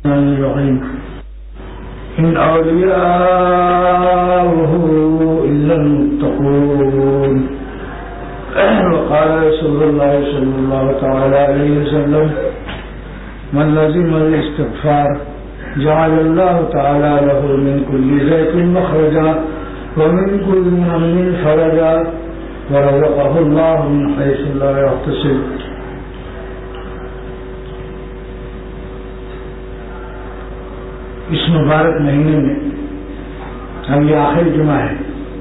الرحيم إن أولياءه إلا المتقون. وقال رسول الله صلى الله تعالى عليه وسلم من لزم الاستغفار جعل الله تعالى له من كل ضيق مخرجا ومن كل هم فرجا ورزقه الله من حيث لا يحتسب. اس مبارک مہینے میں اب یہ آخری جمعہ ہے.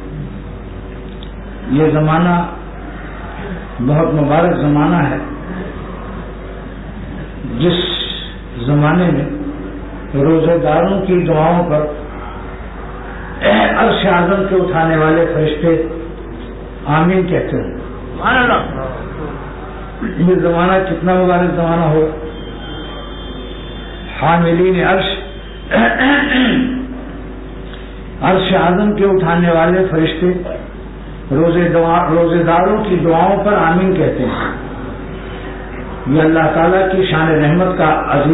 یہ زمانہ بہت مبارک زمانہ ہے جس زمانے میں روزے داروں کی دعاؤں پر عرش اعظم کے اٹھانے والے فرشتے آمین کہتے ہیں. یہ زمانہ کتنا مبارک زمانہ ہو. حاملین عرش عرش اعظم کے اٹھانے والے فرشتے روزے داروں کی دعاؤں پر آمین کہتے ہیں. یہ اللہ تعالیٰ کی شان رحمت کا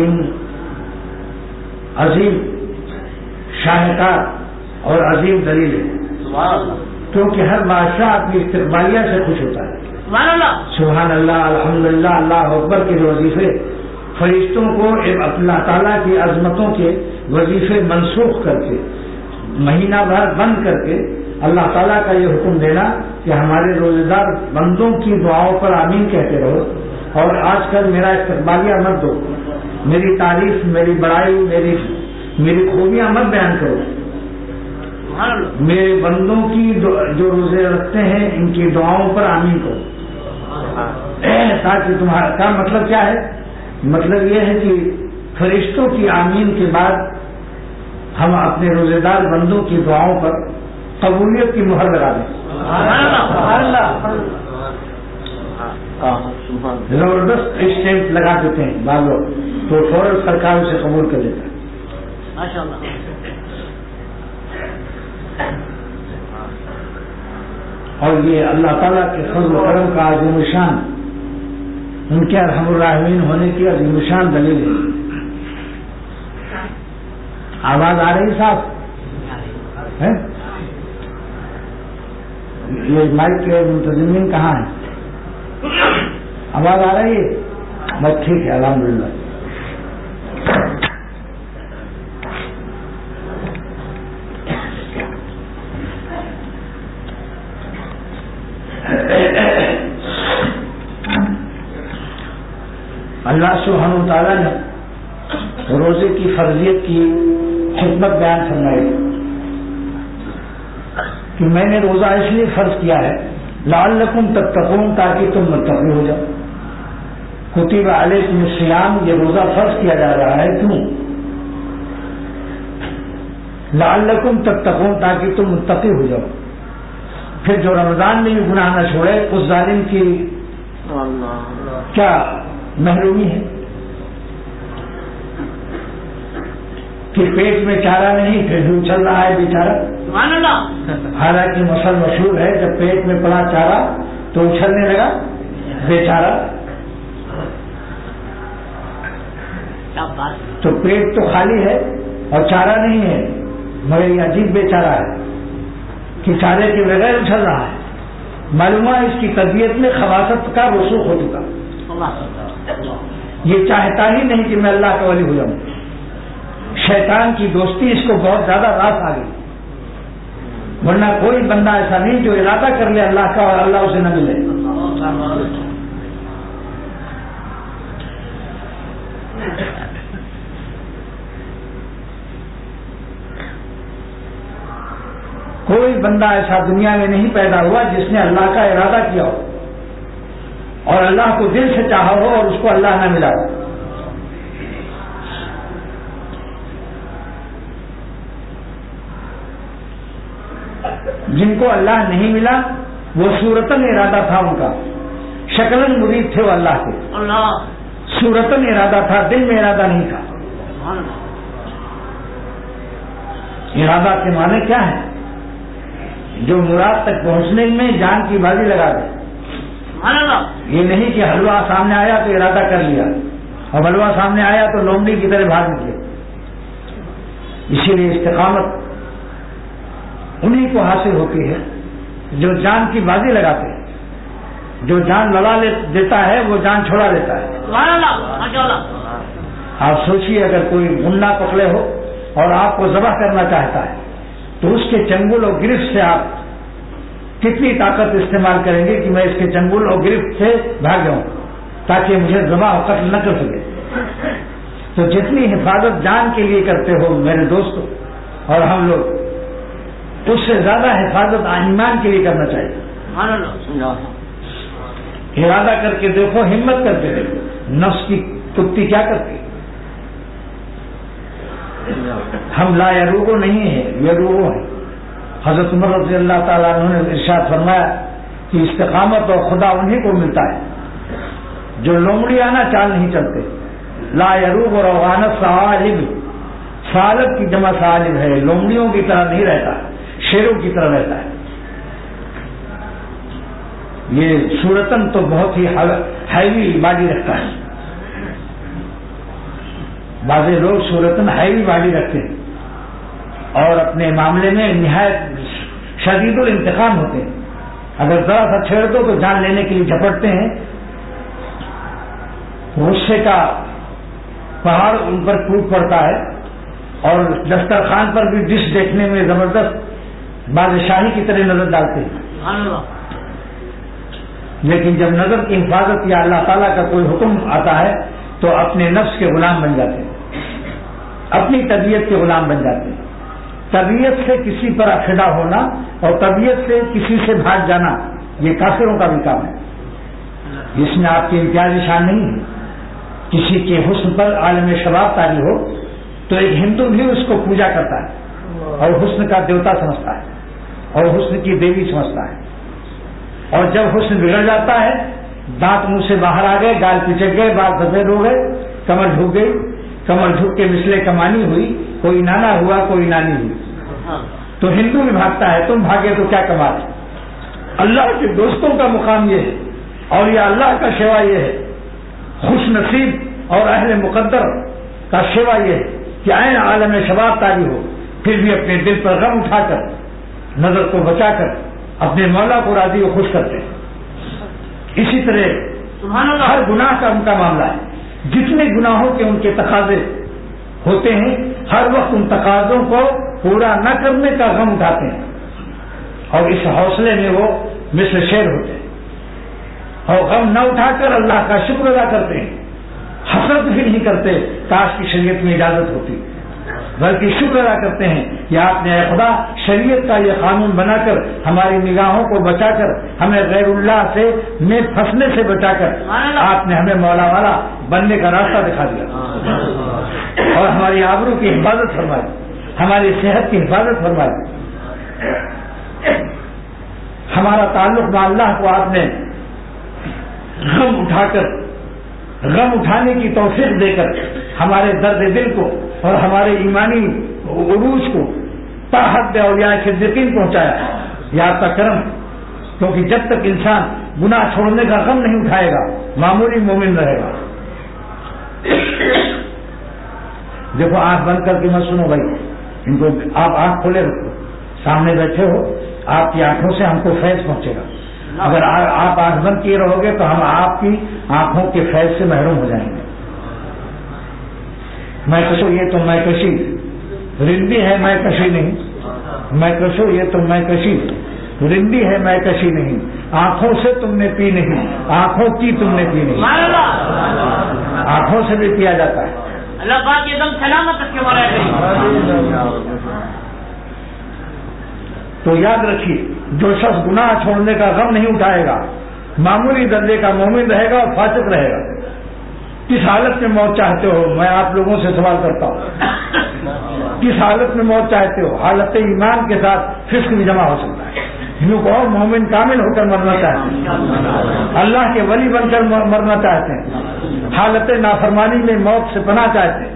عظیم شاہکار اور عظیم دلیل ہے. کیونکہ ہر بادشاہ اپنی استقبالیہ سے خوش ہوتا ہے. سبحان اللہ, الحمدللہ, اللہ اکبر کے وظیفے فرشتوں کو اللہ تعالیٰ کی عظمتوں کے وظیفے منسوخ کر کے مہینہ بھر بند کر کے اللہ تعالیٰ کا یہ حکم دینا کہ ہمارے روزے دار بندوں کی دعاؤں پر آمین کہتے رہو. اور آج کل میرا استقبالیہ مت دو, میری تعریف, میری بڑائی, میری خوبیاں مت بیان کرو. میرے بندوں کی جو روزے رکھتے ہیں ان کی دعاؤں پر آمین کرو. تاکہ تمہارا کا مطلب کیا ہے؟ مطلب یہ ہے کہ فرشتوں کی آمین کے بعد ہم اپنے روزے دار بندوں کی دعاؤں پر قبولیت کی مہر لگا دیں. زبردست اسٹیمپ لگا دیتے ہیں بعض لوگ, تو فوراً سرکار اسے قبول کر دیتا ہے. اور یہ اللہ تعالیٰ کے فضل و کرم کا عظیم شان, ان کے ارحم الراحمین ہونے کی عظیم شان دلیل ہے. آواز آ رہی صاحب ہے؟ یہ مائک کے منتظمین کہاں ہیں؟ آواز آ رہی ہے؟ بس ٹھیک ہے, الحمدللہ. اللہ سبحانہ و تعالیٰ نے روزے کی فرضیت کی حکمت بیان فرمائی کہ میں نے روزہ اس لیے فرض کیا ہے لعلکم تتقون, تاکہ تم متقی ہو جاؤ. کتب علیکم الصیام, یہ روزہ فرض کیا جا رہا ہے کیوں؟ لعلکم تتقون, تاکہ تم متقی ہو جاؤ. پھر جو رمضان میں بھی گناہ نہ چھوڑے اس ظالم کی کیا محرومی ہے کہ پیٹ میں چارہ نہیں پھر بھی اچھل رہا ہے بیچارہ. حالانکہ مسل مشہور ہے جب پیٹ میں پڑا چارہ تو اچھلنے لگا بیچارہ. تو پیٹ تو خالی ہے اور چارہ نہیں ہے, مگر یہ عجیب بیچارہ ہے کہ چارے کے بغیر اچھل رہا ہے. معلوم ہے اس کی طبیعت میں خباثت کا رسوخ ہو چکا. یہ چاہتا ہی نہیں کہ میں اللہ کا ولی ہو جاؤں. شیطان کی دوستی اس کو بہت زیادہ راس آ گئی. ورنہ کوئی بندہ ایسا نہیں جو ارادہ کر لے اللہ کا اور اللہ اسے نہ ملے. کوئی بندہ ایسا دنیا میں نہیں پیدا ہوا جس نے اللہ کا ارادہ کیا ہو اور اللہ کو دل سے چاہا ہو اور اس کو اللہ نہ ملا ہو. جن کو اللہ نہیں ملا وہ صورتاً ارادہ تھا ان کا, شکلاً مرید تھے وہ اللہ کے, صورتاً ارادہ تھا, دل میں ارادہ نہیں تھا. ارادہ کے معنی کیا ہے؟ جو مراد تک پہنچنے میں جان کی بازی لگا دے. یہ نہیں کہ حلوہ سامنے آیا تو ارادہ کر لیا اور حلوہ سامنے آیا تو لومڑی کی طرح بھاگ نکلے. اسی لیے استقامت انہیں کو حاصل ہوتی ہے جو جان کی بازی لگاتے ہیں. جو جان لڑا دیتا ہے وہ جان چھوڑا دیتا ہے. آپ سوچیے اگر کوئی منا پکڑے ہو اور آپ کو ذبح کرنا چاہتا ہے تو اس کے چنگل اور گرفت سے آپ کتنی طاقت استعمال کریں گے کہ میں اس کے چنگل اور گرفت سے بھاگ جاؤں تاکہ مجھے ذبح اور قتل نہ کر سکے. تو جتنی حفاظت جان کے لیے کرتے ہو میرے دوستوں اور ہم لوگ, اس سے زیادہ حفاظت ایمان کے لیے کرنا چاہیے. ارادہ کر کے دیکھو, ہمت کر کے دیکھو, نفس کی کتی کیا کرتی. ہم لا یروغو نہیں ہیں, یروغو ہیں. حضرت عمر رضی اللہ تعالیٰ عنہ نے ارشاد فرمایا کہ استقامت اور خدا انہیں کو ملتا ہے جو لومڑیانہ چال نہیں چلتے. لا یروغ اور اوانت صالب, صالب کی جمع صالب ہے, لومڑیوں کی طرح نہیں رہتا, شیروں کی طرح رہتا ہے. یہ صورتن تو بہت ہی ہیوی باڈی رکھتا ہے. بعض لوگ صورتن ہیوی باڈی رکھتے ہیں اور اپنے معاملے میں نہایت شدید الانتقام ہوتے ہیں. اگر ذرا سا چھیڑ دو تو جان لینے کے لیے جھپٹتے ہیں. غصے کا پہاڑ ان پر ٹوٹ پڑتا ہے اور دسترخوان پر بھی ڈش دیکھنے میں زبردست بادشاہی کی طرح نظر ڈالتے ہیں. لیکن جب نظر کی حفاظت یا اللہ تعالیٰ کا کوئی حکم آتا ہے تو اپنے نفس کے غلام بن جاتے ہیں, اپنی طبیعت کے غلام بن جاتے ہیں. طبیعت سے کسی پر افیدا ہونا اور طبیعت سے کسی سے بھاگ جانا یہ کافروں کا بھی کام ہے. جس میں آپ کی امتیازی شان نہیں ہے. کسی کے حسن پر عالم شباب طاری ہو تو ایک ہندو بھی اس کو پوجا کرتا ہے اور حسن کا دیوتا سمجھتا ہے اور حسن کی دیوی سمجھتا ہے. اور جب حسن بگڑ جاتا ہے, دانت منہ سے باہر آ گئے, گال پچک گئے, بال سفید ہو گئے, کمر جھک گئی, کمر جھک کے مسلے کمانی ہوئی, کوئی نانا ہوا کوئی نانی ہوئی, تو ہندو بھی بھاگتا ہے, تم بھاگے تو کیا کمال. اللہ کے دوستوں کا مقام یہ ہے اور یہ اللہ کا شیوا یہ ہے, خوش نصیب اور اہل مقدر کا شیوا یہ ہے کہ عین عالم شباب طاری ہو پھر بھی اپنے دل پر غم اٹھا کر نظر کو بچا کر اپنے مولا کو راضی و خوش کرتے ہیں. اسی طرح ہر گناہ کا ان کا معاملہ ہے. جتنے گناہوں کے ان کے تقاضے ہوتے ہیں ہر وقت ان تقاضوں کو پورا نہ کرنے کا غم اٹھاتے ہیں اور اس حوصلے میں وہ مثل شیر ہوتے ہیں اور غم نہ اٹھا کر اللہ کا شکر ادا کرتے ہیں. حسرت بھی نہیں کرتے کاش کی شریعت میں اجازت ہوتی, بلکہ شکر ادا کرتے ہیں کہ آپ نے اے خدا شریعت کا یہ قانون بنا کر ہماری نگاہوں کو بچا کر ہمیں غیر اللہ سے میں پھنسنے سے بچا کر آپ نے ہمیں مولا والا بننے کا راستہ دکھا دیا اور ہماری آبرو کی حفاظت فرمائی, ہماری صحت کی حفاظت فرمائی. ہمارا تعلق با اللہ کو آپ نے غم اٹھانے کی توفیق دے کر ہمارے درد دل کو اور ہمارے ایمانی عروج کو تاحد اولیاء صدیقین پہنچایا. یا آپ کا کرم, کیونکہ جب تک انسان گناہ چھوڑنے کا غم نہیں اٹھائے گا معمولی مومن رہے گا. دیکھو آنکھ بند کر کے مت سنو بھائی, ان کو آپ آنکھ کھولے رکھو, سامنے بیٹھے ہو, آپ کی آنکھوں سے ہم کو فیض پہنچے گا. اگر آپ آنکھ بند کیے رہو گے تو ہم آپ کی آنکھوں کے فیض سے محروم ہو جائیں گے. میں کشو یہ تو میں کشی رندی ہے, میں کشی نہیں. میں کشو یہ تو میں کشی رندی ہے, میں کشی نہیں. آنکھوں سے تم نے پی نہیں, آنکھوں کی تم نے پی نہیں. آنکھوں سے بھی پیا جاتا ہے. اللہ پاک ایک دم سلامت رکھے والا ہے. تو یاد رکھیے, جو شخص گناہ چھوڑنے کا غم نہیں اٹھائے گا معمولی درجے کا مومن رہے گا اور فاسق رہے گا. کس حالت میں موت چاہتے ہو, میں آپ لوگوں سے سوال کرتا ہوں, کس حالت میں موت چاہتے ہو؟ حالت ایمان کے ساتھ فسق بھی جمع ہو سکتا ہے. یوں کہو مومن کامل ہو کر مرنا چاہتے ہیں, اللہ کے ولی بن کر مرنا چاہتے ہیں, حالت نافرمانی میں موت سے پناہ چاہتے ہیں.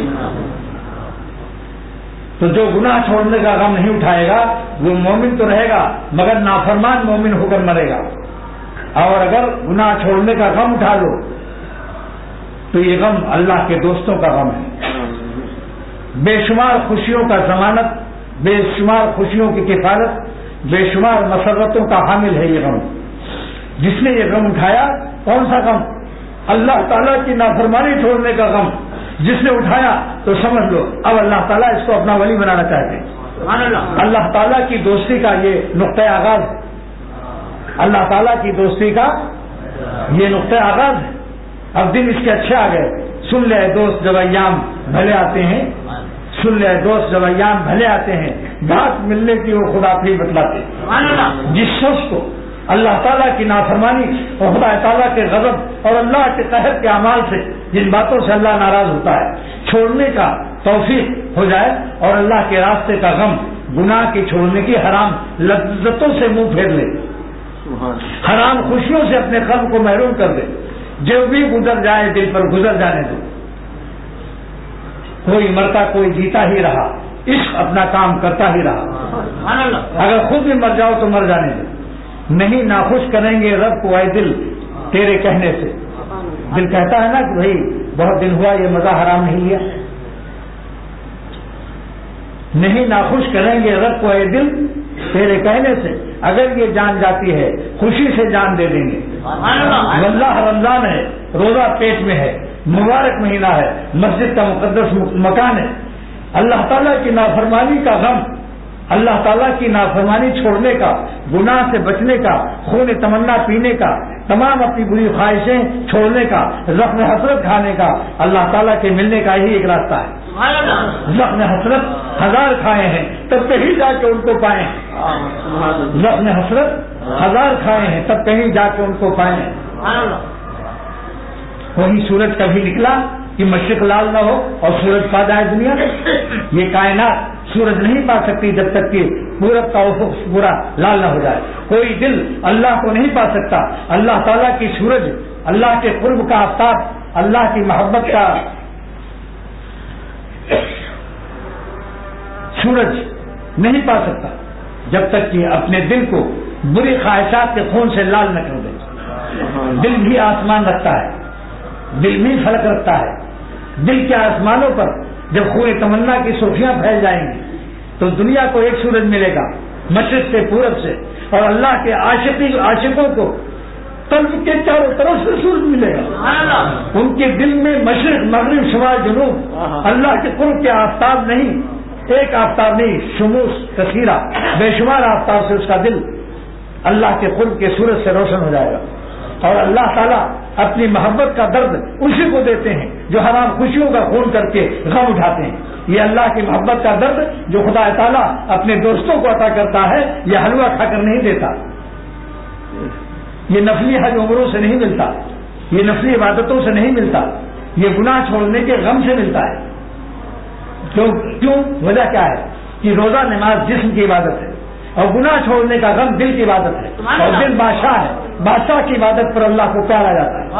تو جو گناہ چھوڑنے کا غم نہیں اٹھائے گا وہ مومن تو رہے گا مگر نافرمان مومن ہو کر مرے گا. اور اگر گناہ چھوڑنے کا غم اٹھا لو تو یہ غم اللہ کے دوستوں کا غم ہے. بے شمار خوشیوں کا ضمانت، بے شمار خوشیوں کی کفالت، بے شمار مسرتوں کا حامل ہے یہ غم. جس نے یہ غم اٹھایا، کون سا غم؟ اللہ تعالیٰ کی نافرمانی چھوڑنے کا غم. جس نے اٹھایا تو سمجھ لو اب اللہ تعالیٰ اس کو اپنا ولی بنانا چاہتے ہیں. اللہ تعالیٰ کی دوستی کا یہ نقطۂ آغاز ہے. اللہ تعالیٰ کی دوستی کا یہ نقطۂ آغاز ہے. اب دن اس کے اچھے آ گئے. سن لے دوست جب ایام بھلے آتے ہیں، سن لے دوست جب ایام بھلے آتے ہیں، بات ملنے کی وہ خدا پھر بتلاتے. جس شخص کو اللہ تعالیٰ کی نافرمانی اور خدا تعالیٰ کے غضب اور اللہ کے قہر کے اعمال سے جن باتوں سے اللہ ناراض ہوتا ہے چھوڑنے کا توفیق ہو جائے، اور اللہ کے راستے کا غم، گناہ کی چھوڑنے کی حرام لذتوں سے منہ پھیر لے، حرام خوشیوں سے اپنے قلب کو محروم کر دے. جو بھی گزر جائے دل پر گزر جانے دو. کوئی مرتا کوئی جیتا ہی رہا، عشق اپنا کام کرتا ہی رہا. اگر خود بھی مر جاؤ تو مر جانے دو. نہیں ناخوش کریں گے رب کو اے دل تیرے کہنے سے. دل کہتا ہے نا کہ بھائی بہت دن ہوا یہ مزہ حرام نہیں لیا. نہیں ناخوش کریں گے رب کو اے دل تیرے کہنے سے. اگر یہ جان جاتی ہے خوشی سے جان دے دیں گے. واللہ رمضان ہے، روزہ پیٹ میں ہے، مبارک مہینہ ہے، مسجد کا مقدس مکان ہے. اللہ تعالیٰ کی نافرمانی کا غم، اللہ تعالیٰ کی نافرمانی چھوڑنے کا، گناہ سے بچنے کا، خون تمنا پینے کا، تمام اپنی بری خواہشیں چھوڑنے کا، زخم حسرت کھانے کا، اللہ تعالیٰ کے ملنے کا ہی ایک راستہ ہے. زخم حسرت 1000 کھائے ہیں تب کہیں جا کے ان کو پائیں. زخم حسرت 1000 کھائے ہیں تب کہیں جا کے ان کو پائیں. وہی سورج کبھی نکلا کہ مشرق لال نہ ہو اور سورج پا جائے دنیا میں. یہ کائنات سورج نہیں پا سکتی جب تک کہ پورب کا افق پورا لال نہ ہو جائے. کوئی دل اللہ کو نہیں پا سکتا. اللہ تعالیٰ کی سورج، اللہ کے قرب کا آفتاب، اللہ کی محبت کا سورج نہیں پا سکتا جب تک کہ اپنے دل کو بری خواہشات کے خون سے لال نہ کر دے. دل بھی آسمان رکھتا ہے، دل بھی فلک رکھتا ہے. دل کے آسمانوں پر جب خون تمنا کی سرخیاں پھیل جائیں گی تو دنیا کو ایک سورج ملے گا مشرق سے پورب سے، اور اللہ کے عاشقوں کو قلب کے چاروں طرف سے سورج ملے گا. ان کے دل میں مشرق مغرب شمال جنوب اللہ کے قرب کے آفتاب نہیں، ایک آفتاب نہیں، شموس کثیرہ بے شمار آفتاب سے اس کا دل اللہ کے قرب کے سورج سے روشن ہو جائے گا. اور اللہ تعالیٰ اپنی محبت کا درد اسی کو دیتے ہیں جو حرام خوشیوں کا خون کر کے غم اٹھاتے ہیں. یہ اللہ کی محبت کا درد جو خدا تعالیٰ اپنے دوستوں کو عطا کرتا ہے، یہ حلوہ کھا کر نہیں دیتا، یہ نفلی حج عمروں سے نہیں ملتا، یہ نفلی عبادتوں سے نہیں ملتا، یہ گناہ چھوڑنے کے غم سے ملتا ہے. کیوں؟ وجہ کیا ہے کہ روزہ نماز جسم کی عبادت ہے اور گناہ چھوڑنے کا غم دل کی عبادت ہے. اور دل بادشاہ ہے، بادشاہ کی عبادت پر اللہ کو پیارا جاتا ہے.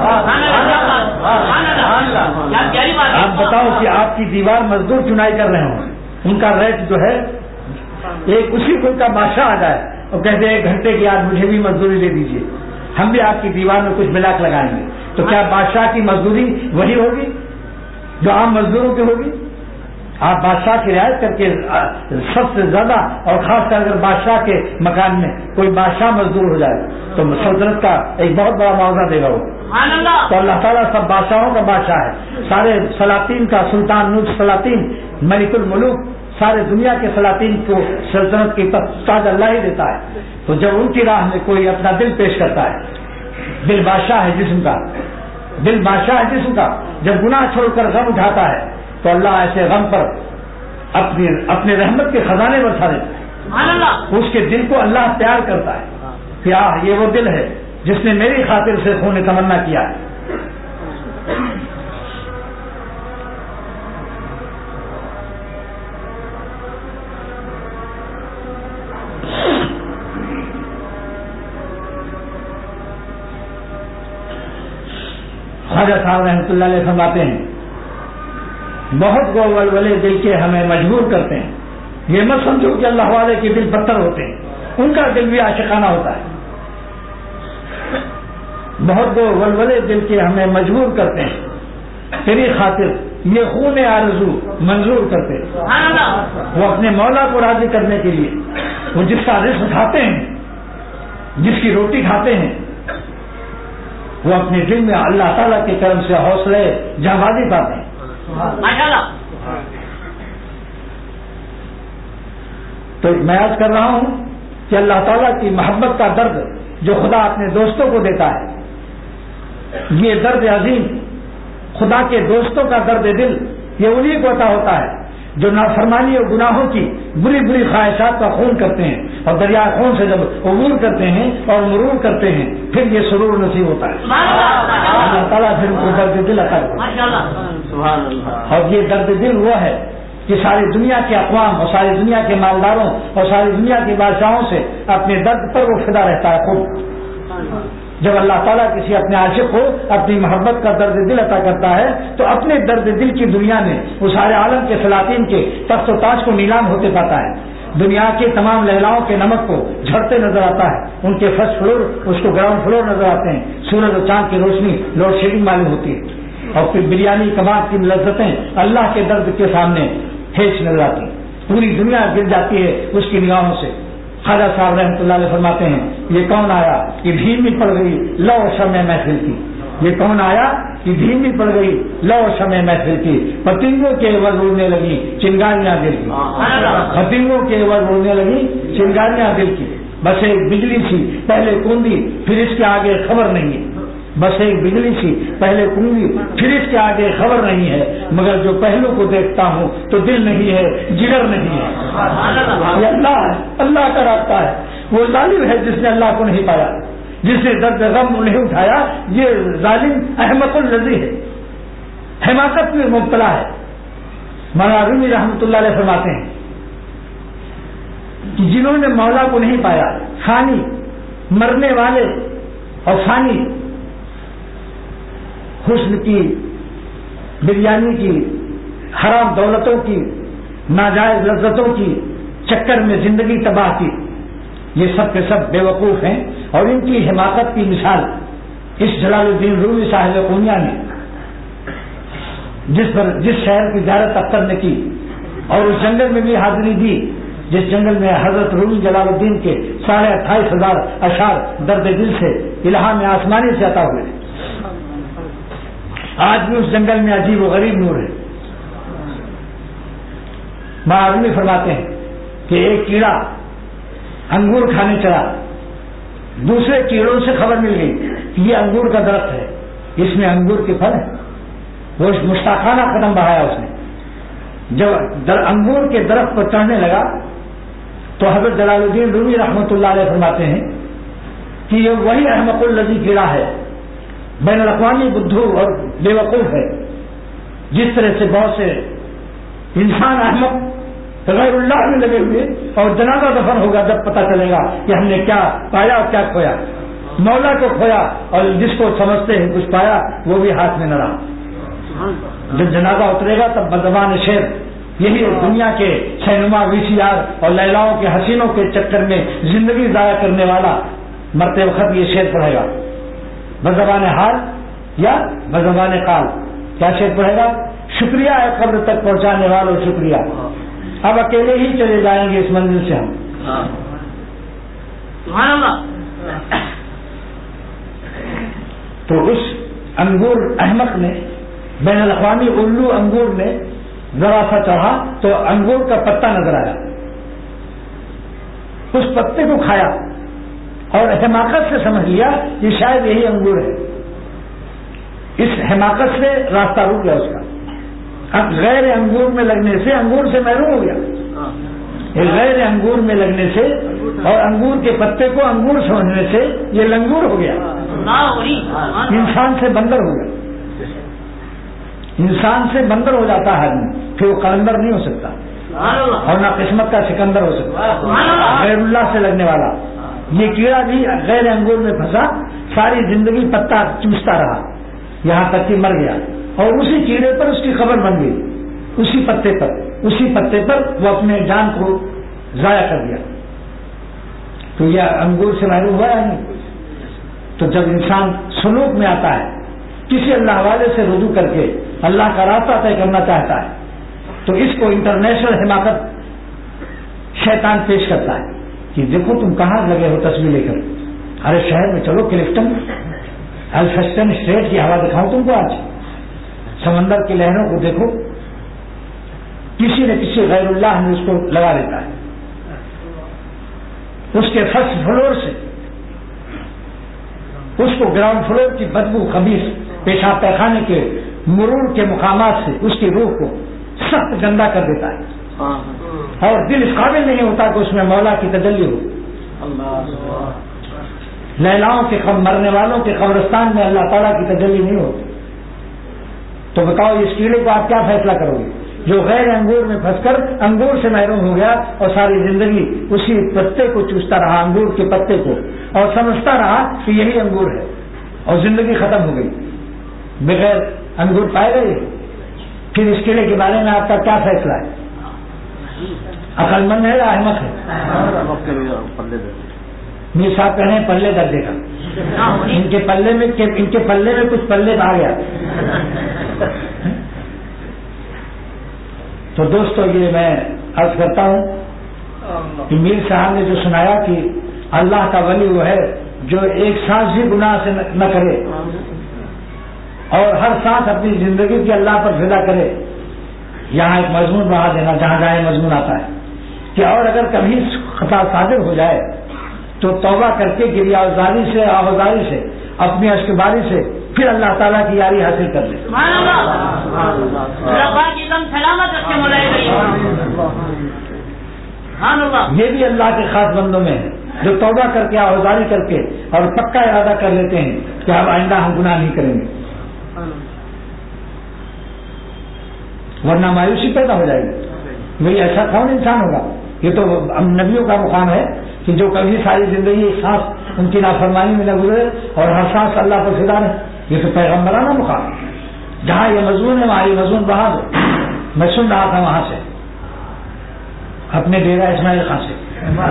آپ بتاؤ کہ آپ کی دیوار مزدور چنائی کر رہے ہوں، ان کا ریٹ جو ہے ایک اسی کو کا بادشاہ آ جائے اور کہتے ہیں 1 گھنٹے کی آج مجھے بھی مزدوری دے دیجیے، ہم بھی آپ کی دیوار میں کچھ ملاک لگائیں گے. تو کیا بادشاہ کی مزدوری وہی ہوگی جو عام مزدوروں کی ہوگی؟ آپ بادشاہ کی رعایت کر کے سب سے زیادہ، اور خاص کر اگر بادشاہ کے مکان میں کوئی بادشاہ مزدور ہو جائے تو سلطنت کا ایک بہت بڑا معاوضہ دے گا وہ. تو اللہ تعالیٰ سب بادشاہوں کا بادشاہ ہے، سارے سلاطین کا سلطان، ملک سلاطین، ملک الملوک، سارے دنیا کے سلاطین کو سلطنت کی تاج اللہ ہی دیتا ہے. تو جب ان کی راہ میں کوئی اپنا دل پیش کرتا ہے، دل بادشاہ ہے جسم کا، دل بادشاہ ہے جسم کا، جب گناہ چھوڑ کر غم اٹھاتا ہے تو اللہ ایسے غم پر اپنے رحمت کے خزانے برسا دیتا ہے. اس کے دل کو اللہ پیار کرتا ہے کہ یہ وہ دل ہے جس نے میری خاطر سے خون تمنا کیا ہے. خواجہ صاحب رحمۃ اللہ علیہ فرماتے ہیں بہت گو ولولے دل کے ہمیں مجبور کرتے ہیں. یہ مت سمجھو کہ اللہ والے کے دل پتھر ہوتے ہیں، ان کا دل بھی عاشقانہ ہوتا ہے. بہت گو ولولے دل کے ہمیں مجبور کرتے ہیں، تیری خاطر یہ خون آرزو منظور کرتے، وہ اپنے مولا کو راضی کرنے کے لیے وہ جس کا رزق کھاتے ہیں، جس کی روٹی کھاتے ہیں، وہ اپنے دل میں اللہ تعالیٰ کے کرم سے حوصلے جہبازی پاتے ہیں۔ تو میں عرض کر رہا ہوں کہ اللہ تعالیٰ کی محبت کا درد جو خدا اپنے دوستوں کو دیتا ہے، یہ درد عظیم خدا کے دوستوں کا درد دل یہ انہیں کو عطا ہوتا ہے جو نافرمانی اور گناہوں کی بری بری خواہشات کا خون کرتے ہیں، اور دریا خون سے جب عبور کرتے ہیں اور مرور کرتے ہیں پھر یہ سرور نصیب ہوتا ہے۔ اللہ تعالیٰ پھر ان کو درد دل عطا کرتا ہے، اور یہ درد دل وہ ہے کہ ساری دنیا کے اقوام اور ساری دنیا کے مالداروں اور ساری دنیا کے بادشاہوں سے اپنے درد پر وہ فدا رہتا ہے خود۔ جب اللہ تعالیٰ کسی اپنے عاشق کو اپنی محبت کا درد دل عطا کرتا ہے تو اپنے درد دل کی دنیا میں وہ سارے عالم کے سلاطین کے تخت و تاج کو نیلام ہوتے پاتا ہے، دنیا کے تمام لہلاؤں کے نمک کو جھڑتے نظر آتا ہے، ان کے فرسٹ فلور اس کو گراؤنڈ فلور نظر آتے ہیں، سورج اور چاند کی روشنی لوڈ شیڈنگ معلوم ہوتی ہے، اور پھر بریانی کباب کی لذتیں اللہ کے درد کے سامنے ہیچ نظر آتی، پوری دنیا گر جاتی ہے اس کی نگاہوں سے۔ خواجہ صاحب رحمۃ اللہ علیہ فرماتے ہیں یہ کون آیا کہ دھیمی پڑ گئی لو شمع محفل کی، یہ کون آیا کہ دھیمی پڑ گئی لو شمع محفل کی، پتنگوں کے عوض اڑنے لگی چنگاریاں دل کی، پتنگوں کے عوض اڑنے لگی چنگاریاں دل کی، بس ایک بجلی سی پہلے کوندی پھر اس کے آگے خبر نہیں ہے، بس ایک بجلی سی پہلے کوندی پھر اس کے آگے خبر نہیں ہے، مگر جو پہلو کو دیکھتا ہوں تو دل نہیں ہے جگر نہیں ہے۔ یہ اللہ ہے، اللہ کا راستہ ہے، وہ ظالم ہے جس نے اللہ کو نہیں پایا، جس نے درد غم نہیں اٹھایا، یہ ظالم احمق الذی ہے، حماقت میں مبتلا ہے۔ مولانا رومی رحمۃ اللہ علیہ فرماتے ہیں کہ جنہوں نے مولا کو نہیں پایا، فانی مرنے والے اور فانی حسن کی، بریانی کی، حرام دولتوں کی، ناجائز لذتوں کی چکر میں زندگی تباہ کی، یہ سب کے سب بے وقوف ہیں، اور ان کی حماقت کی مثال اس جلال الدین رومی صاحب قونیہ نے جس شہر کی زیارت اختر نے کی اور اس جنگل میں بھی حاضری دی جس جنگل میں حضرت رومی جلال الدین کے 28,500 اشعار درد دل سے الہام آسمانی سے عطا ہوئے، آج بھی اس جنگل میں عجیب و غریب نور ہے۔ معلومی فرماتے ہیں کہ ایک کیڑا انگور کھانے چلا، دوسرے کیڑوں سے خبر مل گئی کہ یہ انگور کا درخت ہے، اس میں انگور کے پھل ہیں، وہ مشتاقانہ قدم بڑھایا اس نے، جب انگور کے درخت پر چڑھنے لگا تو حضرت جلال الدین رومی رحمۃ اللہ علیہ فرماتے ہیں کہ یہ وہی احمق الذی کیڑا ہے، بین الاقوامی بدھو اور بے وقوف ہے، جس طرح سے بہت سے انسان احمق غیر اللہ میں لگے ہوئے اور جنازہ دفن ہوگا جب پتہ چلے گا کہ ہم نے کیا پایا اور کیا کھویا، مولا کو کھویا اور جس کو سمجھتے ہیں کچھ پایا وہ بھی ہاتھ میں نہ رہا۔ جب جنازہ اترے گا تب بزبان شعر یہی دنیا کے سینما VCR اور لیلاؤں کے حسینوں کے چکر میں زندگی ضائع کرنے والا مرتے وقت یہ شعر پڑھے گا، بزبان حال یا بزبان قال، کیا شعر پڑھے گا؟ شکریہ ہے قبر تک پہنچانے والوں شکریہ، اب اکیلے ہی چلے جائیں گے اس منزل سے ہم۔ تو اس انگور احمق نے، بین الاقوامی الو انگور نے ذرا سا چڑھا تو انگور کا پتا نظر آیا، اس پتے کو کھایا اور حماقت سے سمجھ لیا کہ شاید یہی انگور ہے، اس حماقت سے راستہ رک گیا اس کا۔ اب غیر انگور میں لگنے سے انگور سے محروم ہو گیا، غیر انگور میں لگنے سے اور انگور کے پتے کو انگور سمجھنے سے یہ لنگور ہو گیا، انسان سے بندر ہو گیا، انسان سے بندر ہو جاتا ہے آدمی، پھر وہ قلندر نہیں ہو سکتا اور نہ قسمت کا سکندر ہو سکتا، غیر اللہ سے لگنے والا۔ یہ کیڑا بھی غیر انگور میں پھنسا، ساری زندگی پتا چوستا رہا یہاں تک کہ مر گیا، اور اسی کیڑے پر اس کی خبر بن گئی، اسی پتے پر وہ اپنے جان کو ضائع کر دیا۔ تو یہ انگور سے محروم ہوا ہے نہیں؟ تو جب انسان سلوک میں آتا ہے، کسی اللہ والے سے رجوع کر کے اللہ کا راستہ طے کرنا چاہتا ہے تو اس کو انٹرنیشنل حماقت شیطان پیش کرتا ہے کہ دیکھو تم کہاں لگے ہو تصویر لے کر، ارے شہر میں چلو کلفٹن الفسٹن اسٹریٹ کی ہوا دکھاؤں تم کو، آج سمندر کی لہروں کو دیکھو، کسی نہ کسی غیر اللہ نے اس کو لگا دیتا ہے، اس کے فرسٹ فلور سے اس کو گراؤنڈ فلور کی بدبو خبیث پیشاب پیخانے کے مرور کے مقامات سے اس کی روح کو سخت گندا کر دیتا ہے، اور دل اس قابل نہیں ہوتا کہ اس میں مولا کی تجلی ہو۔ لیلاؤں کے مرنے والوں کے قبرستان میں اللہ تعالیٰ کی تجلی نہیں ہوتی، تو بتاؤ اس کیڑے کو آپ کیا فیصلہ کرو گے جو غیر انگور میں پھنس کر انگور سے محروم ہو گیا اور ساری زندگی اسی پتے کو چوستا رہا، انگور کے پتے کو، اور سمجھتا رہا کہ یہی انگور ہے، اور زندگی ختم ہو گئی، بغیر انگور پائے گئے؟ پھر اس کیڑے کے بارے میں آپ کا کیا فیصلہ ہے؟ عقل مند ہے یا احمق ہے؟ میر صاحب کہنے پلے درجے کا، ان کے پلے میں کچھ پلے آ گیا۔ تو دوستو یہ میں عرض کرتا ہوں کہ میر صاحب نے جو سنایا کہ اللہ کا ولی وہ ہے جو ایک سانس بھی گناہ سے نہ کرے اور ہر سانس اپنی زندگی کی اللہ پر فدا کرے، یہاں ایک مضمون بڑھا دینا جہاں جہاں مضمون آتا ہے کہ اور اگر کبھی خطا صادر ہو جائے تو توبہ کر کے گریہ آوزاری سے اپنی اشکباری سے پھر اللہ تعالیٰ کی یاری حاصل کر لے۔ یہ بھی اللہ کے خاص بندوں میں ہے جو توبہ کر کے آوزاری کر کے اور پکا ارادہ کر لیتے ہیں کہ اب آئندہ ہم گناہ نہیں کریں گے، ورنہ مایوسی پیدا ہو جائے گی۔ میری ایسا کون انسان ہوگا؟ یہ تو نبیوں کا مقام ہے کہ جو کبھی ساری زندگی ایک سانس ان کی نافرمانی میں نہ گزرے اور ہر سانس اللہ پر فدا رہے، یہ تو پیغمبرانہ مقام ہے۔ جہاں یہ مضمون ہے وہاں یہ مضمون بہا دو۔ میں سن رہا تھا وہاں سے اپنے ڈیرہ اسماعیل خان سے،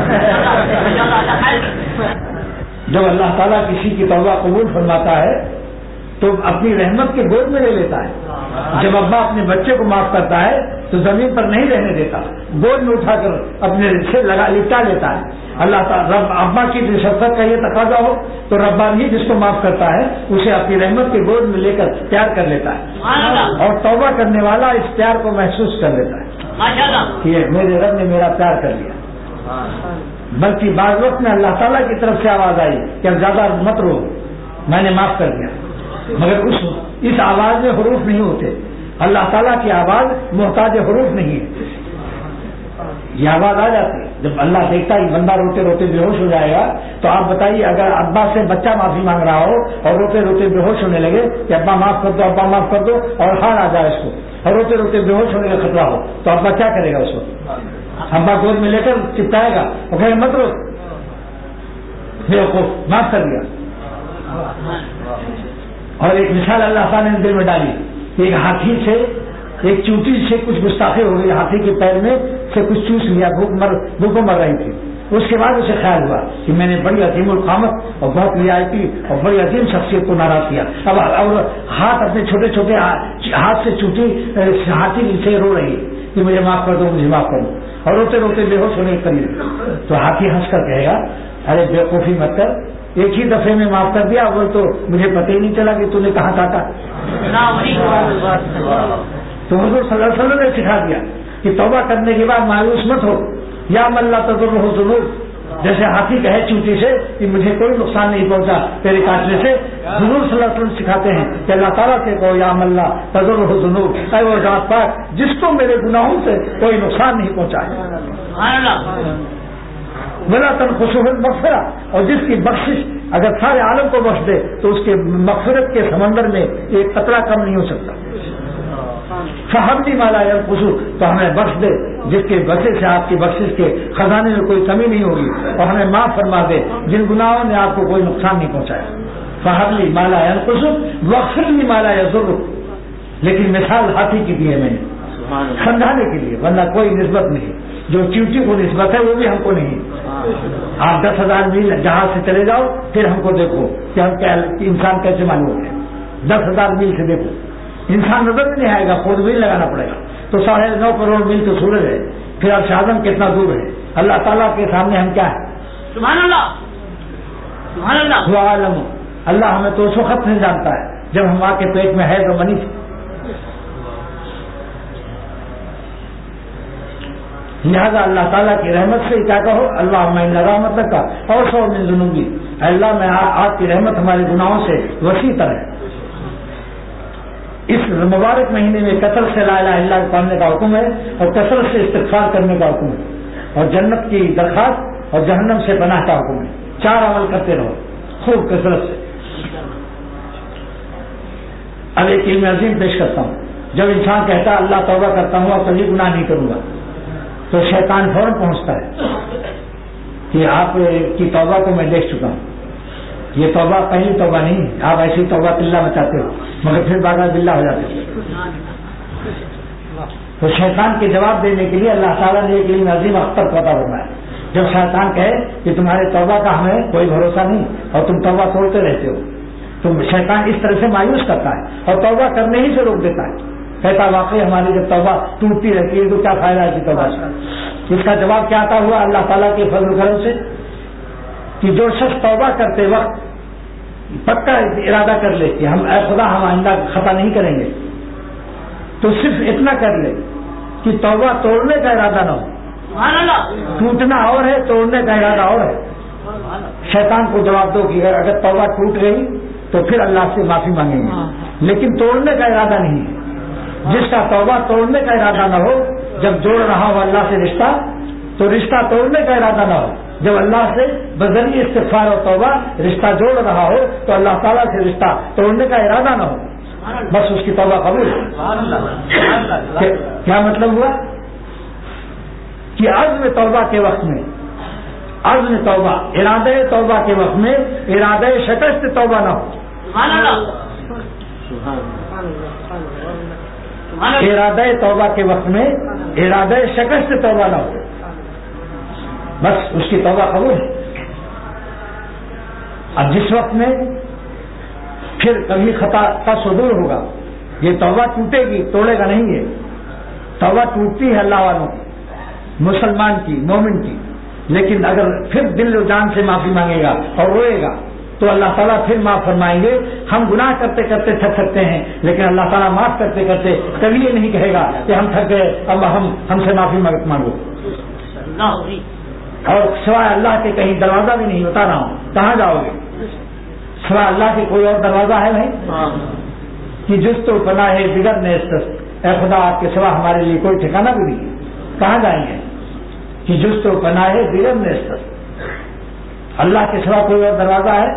جب اللہ تعالیٰ کسی کی توبہ قبول فرماتا ہے تو اپنی رحمت کے گود میں لے لیتا ہے۔ جب ابا اپنے بچے کو معاف کرتا ہے تو زمین پر نہیں رہنے دیتا، گود میں اٹھا کر اپنے سے لپٹا لیتا ہے۔ اللہ تعالیٰ رب ابا کی شفقت کا یہ تقاضا ہو تو ربانی جس کو معاف کرتا ہے اسے اپنی رحمت کے گود میں لے کر پیار کر لیتا ہے، اور توبہ کرنے والا اس پیار کو محسوس کر لیتا ہے کہ میرے رب نے میرا پیار کر لیا۔ بلکہ بعض وقت میں اللہ تعالیٰ کی طرف سے آواز آئی کہ اب زیادہ مت رو، میں نے معاف کر دیا، مگر اس آواز میں حروف نہیں ہوتے۔ اللہ تعالیٰ کی آواز محتاج حروف نہیں ہے، یہ آواز آ جاتی ہے جب اللہ دیکھتا ہے بندہ روتے روتے بے ہوش ہو جائے گا۔ تو آپ بتائیے اگر ابا سے بچہ معافی مانگ رہا ہو اور روتے روتے بے ہوش ہونے لگے کہ ابا معاف کر دو، ابا معاف کر دو، اور ہار آ جائے اس کو اور روتے روتے بے ہوش ہونے کا خطرہ ہو، تو ابا کیا کرے گا؟ اس وقت ابا گود میں لے کر چپکائے گا اور کہے مت رو، بیوقوف، معاف کر دیا۔ اور ایک مثال اللہ تعالیٰ نے دل میں ڈالی کہ ایک ہاتھی سے ایک چونٹی سے کچھ گستاخی ہو گئی، ہاتھی کے پیر میں سے کچھ چوس لیا، بھوکوں مر رہی تھی۔ اس کے بعد اسے خیال ہوا کہ میں نے بڑی عظیم القامت اور بہت VIP اور بڑی عظیم شخصیت کو ناراض کیا، اب ہاتھ اپنے چھوٹے چھوٹے ہاتھ سے چونٹی ہاتھی سے رو رہی کہ مجھے معاف کر دو، مجھے معاف کر دو، اور روتے روتے بے ہوش ہونے کے قریب۔ تو ہاتھی ہنس کر کہے گا ارے بیوقوفی مت کر، ایک ہی دفعے میں معاف کر دیا، وہ تو مجھے پتہ ہی نہیں چلا کہ تو نے کہاں کاٹا۔ تو حضور صلی اللہ علیہ وسلم نے سکھا دیا کہ توبہ کرنے کے بعد مایوس مت ہو، یا من لا تضرہ ذنوب، جیسے ہاتھی کہے چونٹی سے کہ مجھے کوئی نقصان نہیں پہنچا تیرے کاٹنے سے، حضور صلی اللہ علیہ وسلم سکھاتے ہیں کہ اللہ تعالیٰ سے کہو یا من لا تضرہ ذنوب، اے وہ ذات پاک جس کو میرے گناہوں سے کوئی نقصان نہیں پہنچا ہے، ولا تنقصه المغفرہ، اور جس کی بخشش اگر سارے عالم کو بخش دے تو اس کے مغفرت کے سمندر میں ایک قطرہ کم نہیں ہو سکتا۔ فہمنی مالا ينقص، تو ہمیں بخش دے جس کے وجہ سے آپ کی بخشش کے خزانے میں کوئی کمی نہیں ہوگی، اور ہمیں معاف فرما دے جن گناہوں نے آپ کو کوئی نقصان نہیں پہنچایا۔ فہمنی مالا ينقص واغفرنی مالا يضر، لیکن مثال ہاتھی کی دی ہے میں نے سمجھانے کے لیے، ورنہ کوئی نسبت نہیں، جو چیوٹی کو نسبت ہے وہ بھی ہم کو نہیں۔ آپ 10,000 میل جہاز سے چلے جاؤ پھر ہم کو دیکھو کہ ہم کیا انسان کیسے معلوم ہوتے ہیں، 10,000 میل سے دیکھو انسان نظر بھی نہیں آئے گا، خود بھی لگانا پڑے گا. تو 9.5 کروڑ میل تو سورج ہے، پھر عرش اعظم کتنا دور ہے. اللہ تعالیٰ کے سامنے ہم کیا ہے؟ سبحان اللہ سبحان اللہ. هو عالم. اللہ ہمیں تو اس وقت نہیں جانتا ہے جب ہم ماں کے پیٹ میں ہے تو بنی تھی. لہذا اللہ تعالیٰ کی رحمت سے کیا کہو؟ اللہم ان رحمتک اوسع من ذنوبی. اللہ میں آپ کی رحمت ہمارے گناہوں سے وسیع تر ہے. اس مبارک مہینے میں کثرت سے لا الہ الا اللہ پڑھنے کا حکم ہے اور کثرت سے استغفار کرنے کا حکم ہے اور جنت کی درخواست اور جہنم سے پناہ کا حکم ہے. 4 عمل کرتے رہو خوب کثرت سے. اب ایک علم عظیم پیش کرتا ہوں. جب انسان کہتا ہے اللہ توبہ کرتا ہوں اور کبھی گناہ نہیں کروں گا، تو شیطان فوراً پہنچتا ہے کہ آپ کی توبہ کو میں دیکھ چکا ہوں. یہ توبہ پہلی توبہ نہیں، آپ ایسی توبہ باللہ بچاتے ہو مگر پھر باغا باللہ ہو جاتے ہو. تو شیطان کے جواب دینے کے لیے اللہ تعالیٰ نے ایک علم عظیم اختر پتا بنایا. جب شیطان کہے کہ تمہارے توبہ کا ہمیں کوئی بھروسہ نہیں اور تم توبہ توڑتے رہتے ہو، تو شیطان اس طرح سے مایوس کرتا ہے اور توبہ کرنے ہی سے روک دیتا ہے. کہتا واقعی ہماری جب توبہ ٹوٹتی رہتی ہے تو کیا فائدہ ہے توبہ سے. اس کا جواب کیا آتا ہوا اللہ تعالیٰ کے فضل و کرم سے کہ جو شخص توبہ کرتے وقت پکا ارادہ کر لے کہ ہم اے خدا ہم آئندہ خطا نہیں کریں گے، تو صرف اتنا کر لے کہ توبہ توڑنے کا ارادہ نہ ہو. ٹوٹنا اور ہے، توڑنے کا ارادہ اور ہے. شیطان کو جواب دو کہ اگر توبہ ٹوٹ گئی تو پھر اللہ سے معافی مانگیں گے، لیکن توڑنے کا ارادہ نہیں ہے. جس کا توبہ توڑنے کا ارادہ نہ ہو، جب جوڑ رہا ہو اللہ سے رشتہ تو رشتہ توڑنے کا ارادہ نہ ہو. جب اللہ سے بذریعہ استغفار اور توبہ رشتہ جوڑ رہا ہو تو اللہ تعالیٰ سے رشتہ توڑنے کا ارادہ نہ ہو، بس اس کی توبہ قبول ہے. کیا مطلب ہوا کہ عزم توبہ کے وقت میں، عزم توبہ ارادہ توبہ کے وقت میں ارادہ شکست توبہ نہ ہو. ارادہ توبہ کے وقت میں ارادہ شکست توبہ نہ ہو، بس اس کی توبہ قبول ہے. اب جس وقت میں پھر کبھی خطا کا صدور ہوگا، یہ توبہ ٹوٹے گی، توڑے گا نہیں. ہے توبہ ٹوٹتی ہے اللہ والوں کی، مسلمان کی، مومن کی، لیکن اگر پھر دل و جان سے معافی مانگے گا اور روئے گا تو اللہ تعالیٰ پھر معاف فرمائیں گے. ہم گناہ کرتے کرتے تھک سکتے ہیں لیکن اللہ تعالیٰ معاف کرتے کرتے کبھی یہ نہیں کہے گا کہ ہم تھک گئے اب ہم سے معافی مانگو. اور سوائے اللہ کے کہیں دروازہ بھی نہیں، بتا رہا ہوں. کہاں جاؤ گے؟ سوائے اللہ کے کوئی اور دروازہ ہے نہیں کہ جس تو پناہ ہے دیگر نیست. اے خدا آپ کے سوا ہمارے لیے کوئی ٹھکانہ بھی نہیں. کہاں جائیں گے؟ کہ جس تو پناہ ہے دیگر نیست. اللہ کے سوا کوئی اور دروازہ ہے؟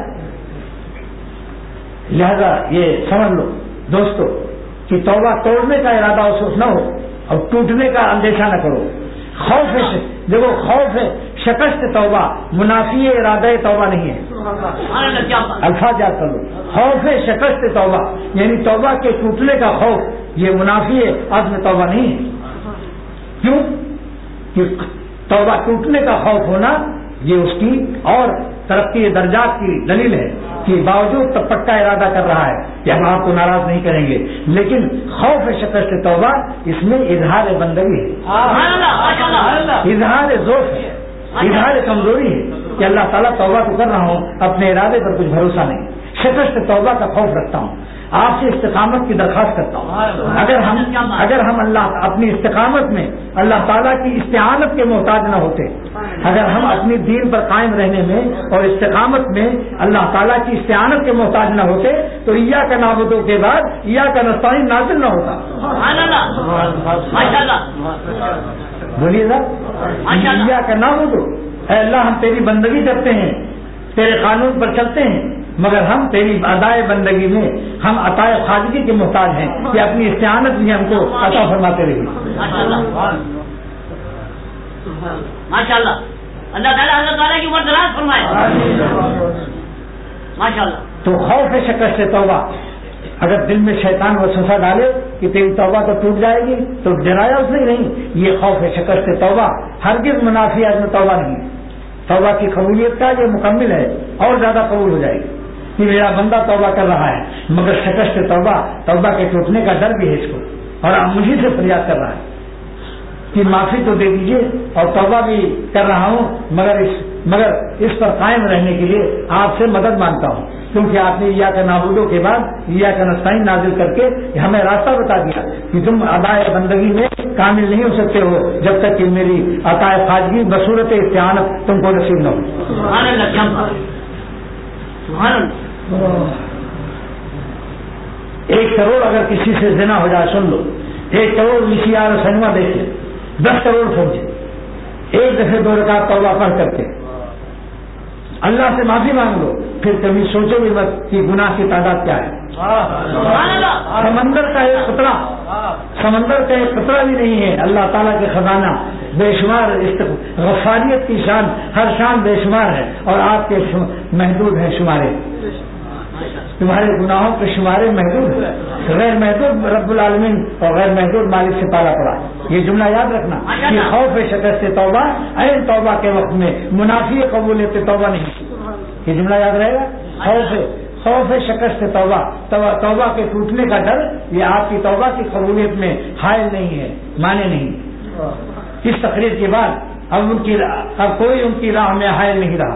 لہذا یہ سمجھ لو دوستو کہ توبہ توڑنے کا ارادہ اس وقت نہ ہو اور ٹوٹنے کا اندیشہ نہ کرو. خوف ہے، دیکھو خوف ہے شکست توبہ منافی ارادہ توبہ نہیں ہے. الفاظ یاد کر لو. خوف ہے شکست توبہ یعنی توبہ کے ٹوٹنے کا خوف، یہ منافی عزم توبہ نہیں ہے. کیوں کہ توبہ ٹوٹنے کا خوف ہونا یہ اس کی اور ترقی درجات کی دلیل ہے کہ باوجود تب پکا ارادہ کر رہا ہے کہ ہم آپ کو ناراض نہیں کریں گے، لیکن خوف شکست توبہ اس میں اظہار بندگی ہے، اظہار ذوق ہے، اظہار کمزوری ہے کہ اللہ تعالیٰ توبہ تو کر رہا ہوں، اپنے ارادے پر کچھ بھروسہ نہیں. شکست توبہ کا خوف رکھتا ہوں. آپ سے استقامت کی درخواست کرتا ہوں. اگر ہم اللہ اپنی استقامت میں اللہ تعالیٰ کی استعانت کے محتاج نہ ہوتے، اگر ہم اپنی دین پر قائم رہنے میں اور استقامت میں اللہ تعالیٰ کی استعانت کے محتاج نہ ہوتے تو ایاک نعبد کے بعد ایاک نستعین نازل نہ ہوتا. بولیے گا ایاک نعبد، اے اللہ ہم تیری بندگی کرتے ہیں، تیرے قانون پر چلتے ہیں، مگر ہم تیری ادائے بندگی میں ہم عطائے خواجگی کے محتاج ہیں کہ اپنی استعانت بھی ہم کو عطا فرماتے رہیے. ماشاء اللہ. اللہ تعالیٰ اللہ تعالیٰ کی عمر دراز فرمائے. ماشاء اللہ. تو خوف شکست توبہ اگر دل میں شیطان وسوسہ ڈالے کہ تیری توبہ تو ٹوٹ جائے گی تو ڈرایا اس نے نہیں. یہ خوف شکست توبہ ہرگز منافی عزم توبہ نہیں. توبہ کی قبولیت کا یہ مکمل ہے اور زیادہ قبول ہو جائے گی. کہ میرا بندہ توبہ کر رہا ہے مگر شکست توبہ کے ٹوٹنے کا ڈر بھی ہے اس کو، اور اب مجھے سے فریاد کر رہا ہے کہ معافی تو دے دیجیے اور توبہ بھی کر رہا ہوں، مگر اس پر قائم رہنے کے لیے آپ سے مدد مانگتا ہوں، کیونکہ آپ نے ایاک نعبد کے بعد ایاک نستعین نازل کر کے ہمیں راستہ بتا دیا کہ تم ادائے بندگی میں کامل نہیں ہو سکتے ہو جب تک کہ میری عطائے خواجگی بصورت استعانت تم کو نصیب نہ ہو۔ سبحان اللہ، سبحان اللہ۔ 1 کروڑ اگر کسی سے زنا ہو جائے، سن لو، 1 کروڑ VCR سنیما دیکھے، 10 کروڑ پہنچے، 1 دفعہ 2 رکعت توبہ پڑھ کر کے اللہ سے معافی مانگ لو، پھر کبھی سوچو بھی مت کہ گناہ کی تعداد کیا ہے۔ سمندر کا ایک قطرہ بھی نہیں ہے، اللہ تعالیٰ کے خزانہ بے شمار، غفاریت کی شان، ہر شان بے شمار ہے، اور آپ کے محدود ہیں شمارے، تمہارے گناہوں کے شمارے محدود ہیں، غیر محدود رب العالمین اور غیر محدود مالک سے پالا پڑا۔ یہ جملہ یاد رکھنا کہ خوف شکست توبہ عین توبہ کے وقت میں منافی قبولیت توبہ نہیں، یہ جملہ یاد رہے گا۔ خوف شکست توبہ کے ٹوٹنے کا ڈر، یہ آپ کی توبہ کی قبولیت میں حائل نہیں ہے، مانے نہیں۔ اس تقریر کے بعد اب کوئی ان کی راہ میں حائل نہیں رہا۔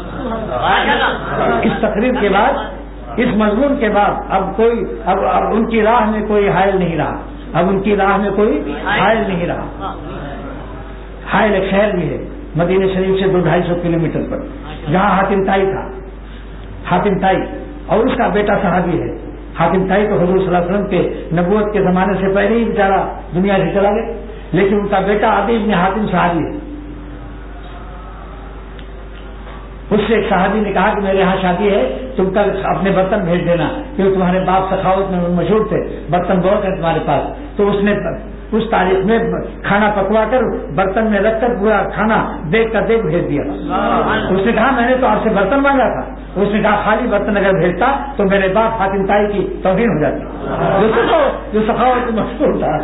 اس تقریر کے بعد، اس مضمون کے بعد اب ان کی راہ میں کوئی حائل نہیں رہا، اب ان کی راہ میں کوئی حائل نہیں رہا۔ حائل ایک شہر بھی ہے مدینہ شریف سے 200-250 کلومیٹر پر، جہاں حاتم طائی تھا، حاتم طائی، اور اس کا بیٹا صحابی ہے۔ حاتم طائی تو حضور صلی اللہ علیہ وسلم کے نبوت کے زمانے سے پہلے ہی بیچارہ دنیا سے چلا گیا، لیکن ان کا بیٹا عدی بن حاتم صحابی ہے۔ اس سے ایک صحابی نے کہا کہ میرے یہاں شادی ہے، تم کل اپنے برتن بھیج دینا، کیونکہ تمہارے باپ سخاوت میں مشہور تھے، برتن بہت ہے تمہارے پاس۔ تو اس نے اس تاریخ میں کھانا پکوا کر برتن میں رکھ کر پورا کھانا دیکھ کر بھیج دیا۔ اس نے کہا میں نے تو آپ سے برتن مانگا تھا۔ اس نے کہا خالی برتن اگر بھیجتا تو میرے باپ حاتم طائی کی توہین ہو جاتی، جو سخاوت میں مشہور تھا۔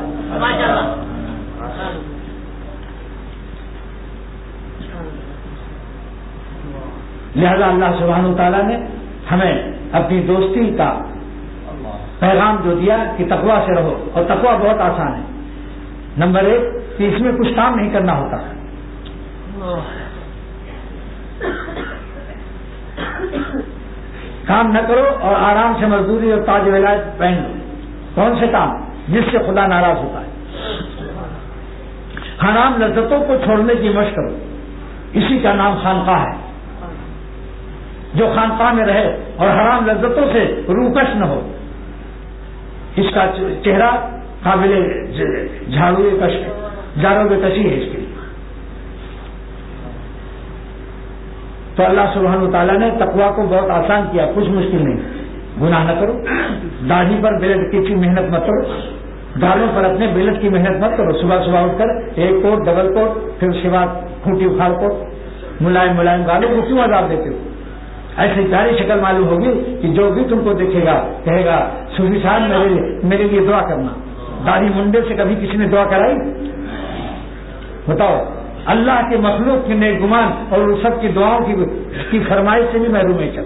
لہذا اللہ سبحانہ وتعالیٰ نے ہمیں اپنی دوستی کا پیغام جو دیا کہ تقویٰ سے رہو، اور تقویٰ بہت آسان ہے۔ نمبر 1 کہ اس میں کچھ کام نہیں کرنا ہوتا، کام نہ کرو اور آرام سے مزدوری اور تاج ولایت پہن لو۔ کون سے کام؟ جس سے خدا ناراض ہوتا ہے۔ حرام لذتوں کو چھوڑنے کی مشق کرو، اسی کا نام خانقاہ ہے۔ جو خانقاہ میں رہے اور حرام لذتوں سے روکش نہ ہو، اس کا چہرہ قابل جھاڑو کشی ہے اس کے لیے۔ تو اللہ سبحانہ تعالیٰ نے تقویٰ کو بہت آسان کیا، کچھ مشکل نہیں۔ گناہ نہ کرو، داڑھی پر بلیڈ کی محنت مت کرو، گالوں پر اپنے بلیڈ کی محنت مت کرو۔ صبح اٹھ کر 1 کوٹ ڈبل کوٹ، پھر اس کے بعد کھوٹی اکھاڑ کوٹ، ملائم گالوں کو کیوں عذاب دیتے ہو؟ ایسی پیاری شکل معلوم ہوگی کہ جو بھی تم کو دیکھے گا کہے گا صوفی صاحب میرے لیے دعا کرنا۔ داڑھی منڈے سے کبھی کسی نے دعا کرائی؟ بتاؤ، اللہ کے مخلوق کے نیک گمان اور ان سب کی دعاؤں کی فرمائش سے بھی محروم ہے۔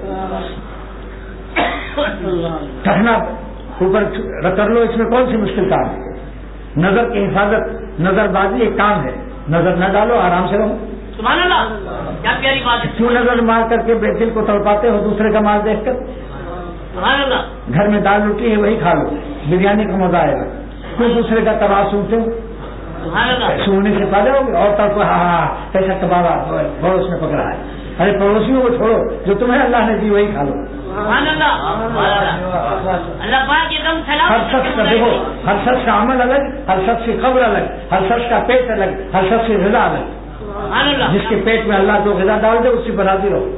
کہنا اوپر کر لو، اس میں کون سی مشکل کام ہے؟ نظر کی حفاظت، نظر بازی ایک کام ہے، نظر نہ ڈالو، آرام سے رہو۔ سبحان اللہ، کیا پیاری بات ہے۔ کیوں نظر مار کر کے دل کو تڑپاتے ہو دوسرے کا مال دیکھ کر؟ سبحان اللہ، گھر میں دال روٹی ہے وہی کھا لو، بریانی کا مزہ آئے گا۔ کیوں دوسرے کا کباب سنتے ہو؟ سبحان اللہ، سننے سے پہلے ہوگی اور تب کو کیسا کباب پڑوس میں پکڑا ہے، ارے پڑوسیوں کو چھوڑو، جو تمہیں اللہ نے دی وہی کھا لو۔ سبحان اللہ، اللہ پاک ایک دم سلام۔ ہر شخص کا دیکھو، ہر شخص کا عمل الگ، ہر شخص کی قبر الگ، ہر شخص کا پیٹ الگ، ہر شخص کی غذا الگ۔ جس کے پیٹ میں اللہ جو غذا ڈال دے اسی پر راضی رہو۔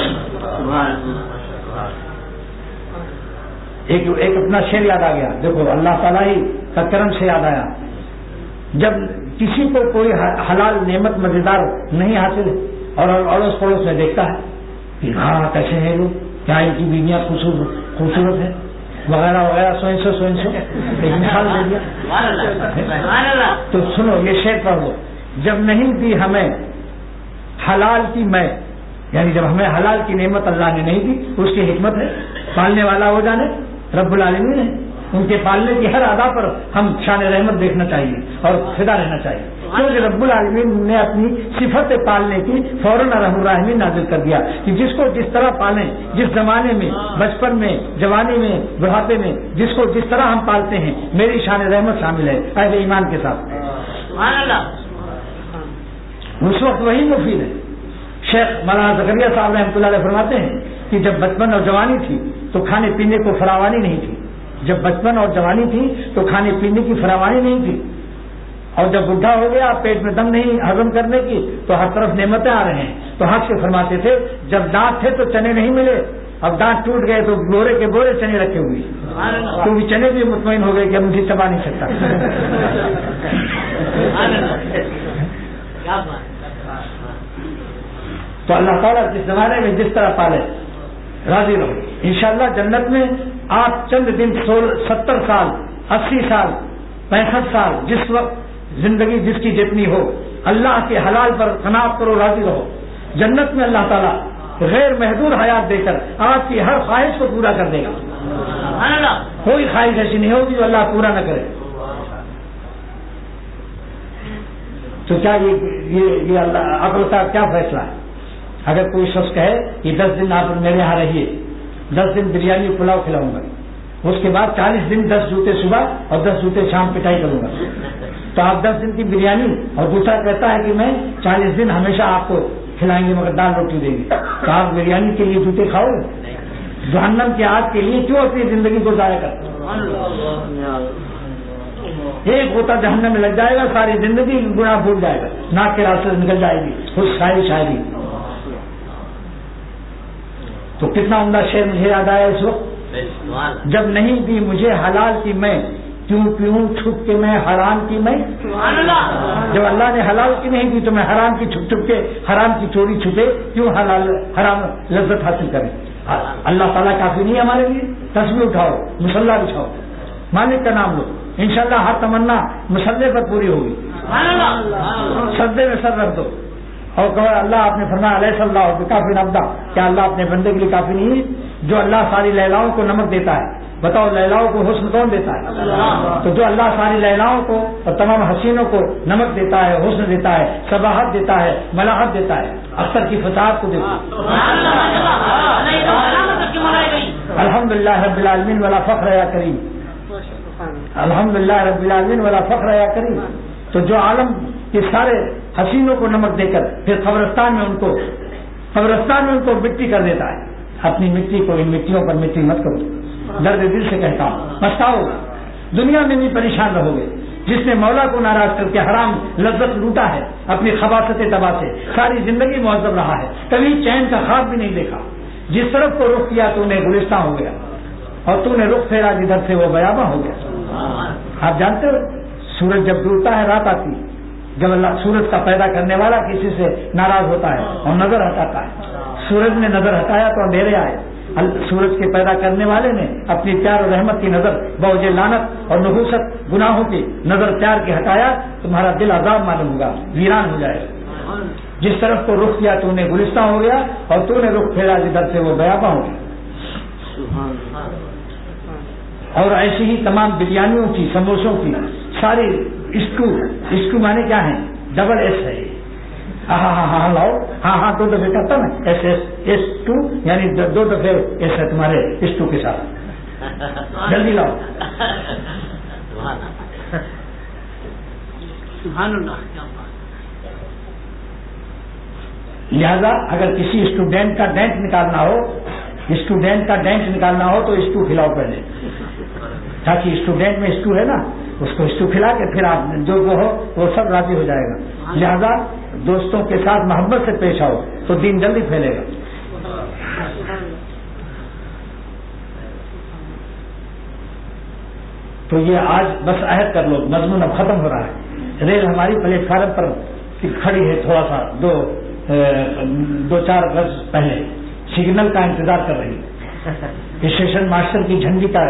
ایک اپنا شعر یاد آ گیا، دیکھو اللہ تعالیٰ ہی کا کرم سے یاد آیا۔ جب کسی کو کوئی حلال نعمت مزیدار نہیں حاصل اور اڑوس پڑوس میں دیکھتا ہے کہ ہاں کیسے ہیں لوگ، کیا ان کی بیویاں خوبصورت ہیں وغیرہ وغیرہ، سو ایک مثال دے دیا۔ تو سنو یہ شعر پڑھو، جب نہیں دی ہمیں حلال کی میں یعنی جب ہمیں حلال کی نعمت اللہ نے نہیں دی اس کی حکمت ہے، پالنے والا ہو جانے رب العالمین ہے، ان کے پالنے کی ہر ادا پر ہم شان رحمت دیکھنا چاہیے اور فدا رہنا چاہیے، کیونکہ رب العالمین نے اپنی صفت پالنے کی فوراً رحم الرحمین نازل کر دیا کہ جس کو جس طرح پالیں، جس زمانے میں، بچپن میں، جوانی میں، بڑھاپے میں، جس کو جس طرح ہم پالتے ہیں میری شان رحمت شامل ہے اہل ایمان کے ساتھ۔ سبحان اللہ۔ اس وقت وہی مفید ہے۔ شیخ مولانا زکریا صاحب رحمۃ اللہ علیہ فرماتے ہیں کہ جب بچپن اور جوانی تھی تو کھانے پینے کو فراوانی نہیں تھی، جب بچپن اور جوانی تھی تو کھانے پینے کی فراوانی نہیں تھی، اور جب بڈھا ہو گیا پیٹ میں دم نہیں ہضم کرنے کی تو ہر طرف نعمتیں آ رہے ہیں، تو حق سے فرماتے تھے جب دانت تھے تو چنے نہیں ملے، اب دانت ٹوٹ گئے تو بورے کے بورے چنے رکھے ہوئے، تو بھی چنے بھی مطمئن ہو گئے کہ اب مجھے چبا نہیں سکتا۔ تو اللہ تعالیٰ جس زمانے میں جس طرح پالے راضی رہو۔ انشاءاللہ جنت میں آپ چند دن 70 سال 80 سال 65 سال جس وقت زندگی جس کی جتنی ہو اللہ کے حلال پر قناعت کرو، راضی رہو۔ جنت میں اللہ تعالیٰ غیر محدود حیات دے کر آپ کی ہر خواہش کو پورا کر دے گا، کوئی خواہش ایسی نہیں ہوگی جو اللہ پورا نہ کرے۔ تو کیا یہ اللہ عقل کا کیا فیصلہ ہے؟ اگر کوئی شخص کہے کہ 10 دن آپ میرے یہاں رہیے، 10 دن بریانی پلاؤ کھلاؤں گا، اس کے بعد 40 دن 10 جوتے صبح اور 10 جوتے شام پٹائی کروں گا، تو آپ 10 دن کی بریانی، اور دوسرا کہتا ہے کہ میں 40 دن ہمیشہ آپ کو کھلائیں گے مگر دال روٹی دیں گے، تو آپ بریانی کے لیے جوتے کھاؤ گے؟ جہنم کی آگ کے لیے کیوں اپنی زندگی کو ضائع کرتے؟ ایک ہوتا جہنم میں لگ جائے گا، ساری زندگی گناہ بھول جائے گا، ناک کے راستے سے نکل جائے گی، خود شاعری۔ تو کتنا عمدہ شعر مجھے یاد آیا اس وقت، جب نہیں دی مجھے حلال کی میں کیوں پیوں چھپ کے میں حرام کی میں۔ جب اللہ نے حلال کی نہیں دی تو میں حرام کی چھپ چھپ کے، حرام کی چوری چھپے کیوں حرام لذت حاصل کریں۔ اللہ تعالیٰ کافی نہیں ہمارے لیے؟ تسبیح اٹھاؤ، مصلی بچھاؤ، مالک کا نام لو، انشاءاللہ ہر تمنا مصلی پر پوری ہوگی۔ سجدے میں سر رکھ دو اور کہو اللہ آپ نے فرمایا علیہ صلی اللہ بکافٍ عبدا، کیا اللہ اپنے بندے کے لیے کافی نہیں ہے؟ جو اللہ ساری لیلاؤں کو نمک دیتا ہے، بتاؤ لیلاؤں کو حسن کون دیتا ہے؟ تو جو اللہ ساری لیلاؤں کو اور تمام حسینوں کو نمک دیتا ہے، حسن دیتا ہے، صباحت دیتا ہے، ملاحت دیتا ہے، اختر کی فساد کو دیتا ہے۔ الحمدللہ رب العالمین ولا فخر یا کریم، الحمدللہ رب العالمین ولا فخر یا کریم۔ تو جو عالم کے سارے حسینوں کو نمک دے کر پھر قبرستان میں ان کو مٹی کر دیتا ہے، اپنی مٹی کو ان مٹیوں پر مٹی مت کرو، درد دل سے کہتا ہوں پچھتاؤ گے، دنیا میں بھی پریشان رہو گے۔ جس نے مولا کو ناراض کر کے حرام لذت لوٹا ہے اپنی خباثت تباہ سے، ساری زندگی معذب رہا ہے، کبھی چین کا خواب بھی نہیں دیکھا، جس طرف کو رخ کیا تو انہیں گلستان ہو گیا، اور تو نے رخ پھیرا جدھر سے وہ بیاباں ہو گیا۔ آپ جانتے ہو سورج جب ڈوبتا ہے رات آتی، جب اللہ سورج کا پیدا کرنے والا کسی سے ناراض ہوتا ہے اور نظر ہٹاتا ہے، سورج نے نظر ہٹایا تو اندھیرے آئے، سورج کے پیدا کرنے والے نے اپنی پیار اور رحمت کی نظر بوجھ لعنت اور نحوست گناہوں کی نظر پیار کے ہٹایا، تمہارا دل عذاب معلوم ہوگا، ویران ہو جائے گا۔ جس طرف کو رخ کیا تو نے گلستان ہو گیا، اور تو نے رخ پھیرا جدھر سے وہ بیاباں ہو گیا۔ اور ایسی ہی تمام بریانیوں کی، سموسوں کی، ساری اسٹو مانے کیا ہے؟ ڈبل ایس ہے، ہاں لاؤ، ہاں 2 دفعے کرتا نا ایس ٹو، یعنی 2 دفعے ایس ہے تمہارے اسٹو کے ساتھ، جلدی لاؤ۔ لہذا اگر کسی اسٹوڈینٹ کا ڈینٹ نکالنا ہو تو اسٹو کھلاؤ پہلے، تاکہ اسٹوڈینٹ میں اسٹو ہے نا، اس کو اسٹو کھلا کے پھر آپ جو ہو وہ سب راضی ہو جائے گا۔ لہذا دوستوں کے ساتھ محبت سے پیش آؤ تو دین جلدی پھیلے گا۔ تو یہ آج بس عہد کر لو، مضمون اب ختم ہو رہا ہے۔ ریل ہماری پلیٹ فارم پر کھڑی ہے، تھوڑا سا 2-4 گز پہلے سگنل کا انتظار کر رہی ہے، اسٹیشن ماسٹر کی جھنڈی کا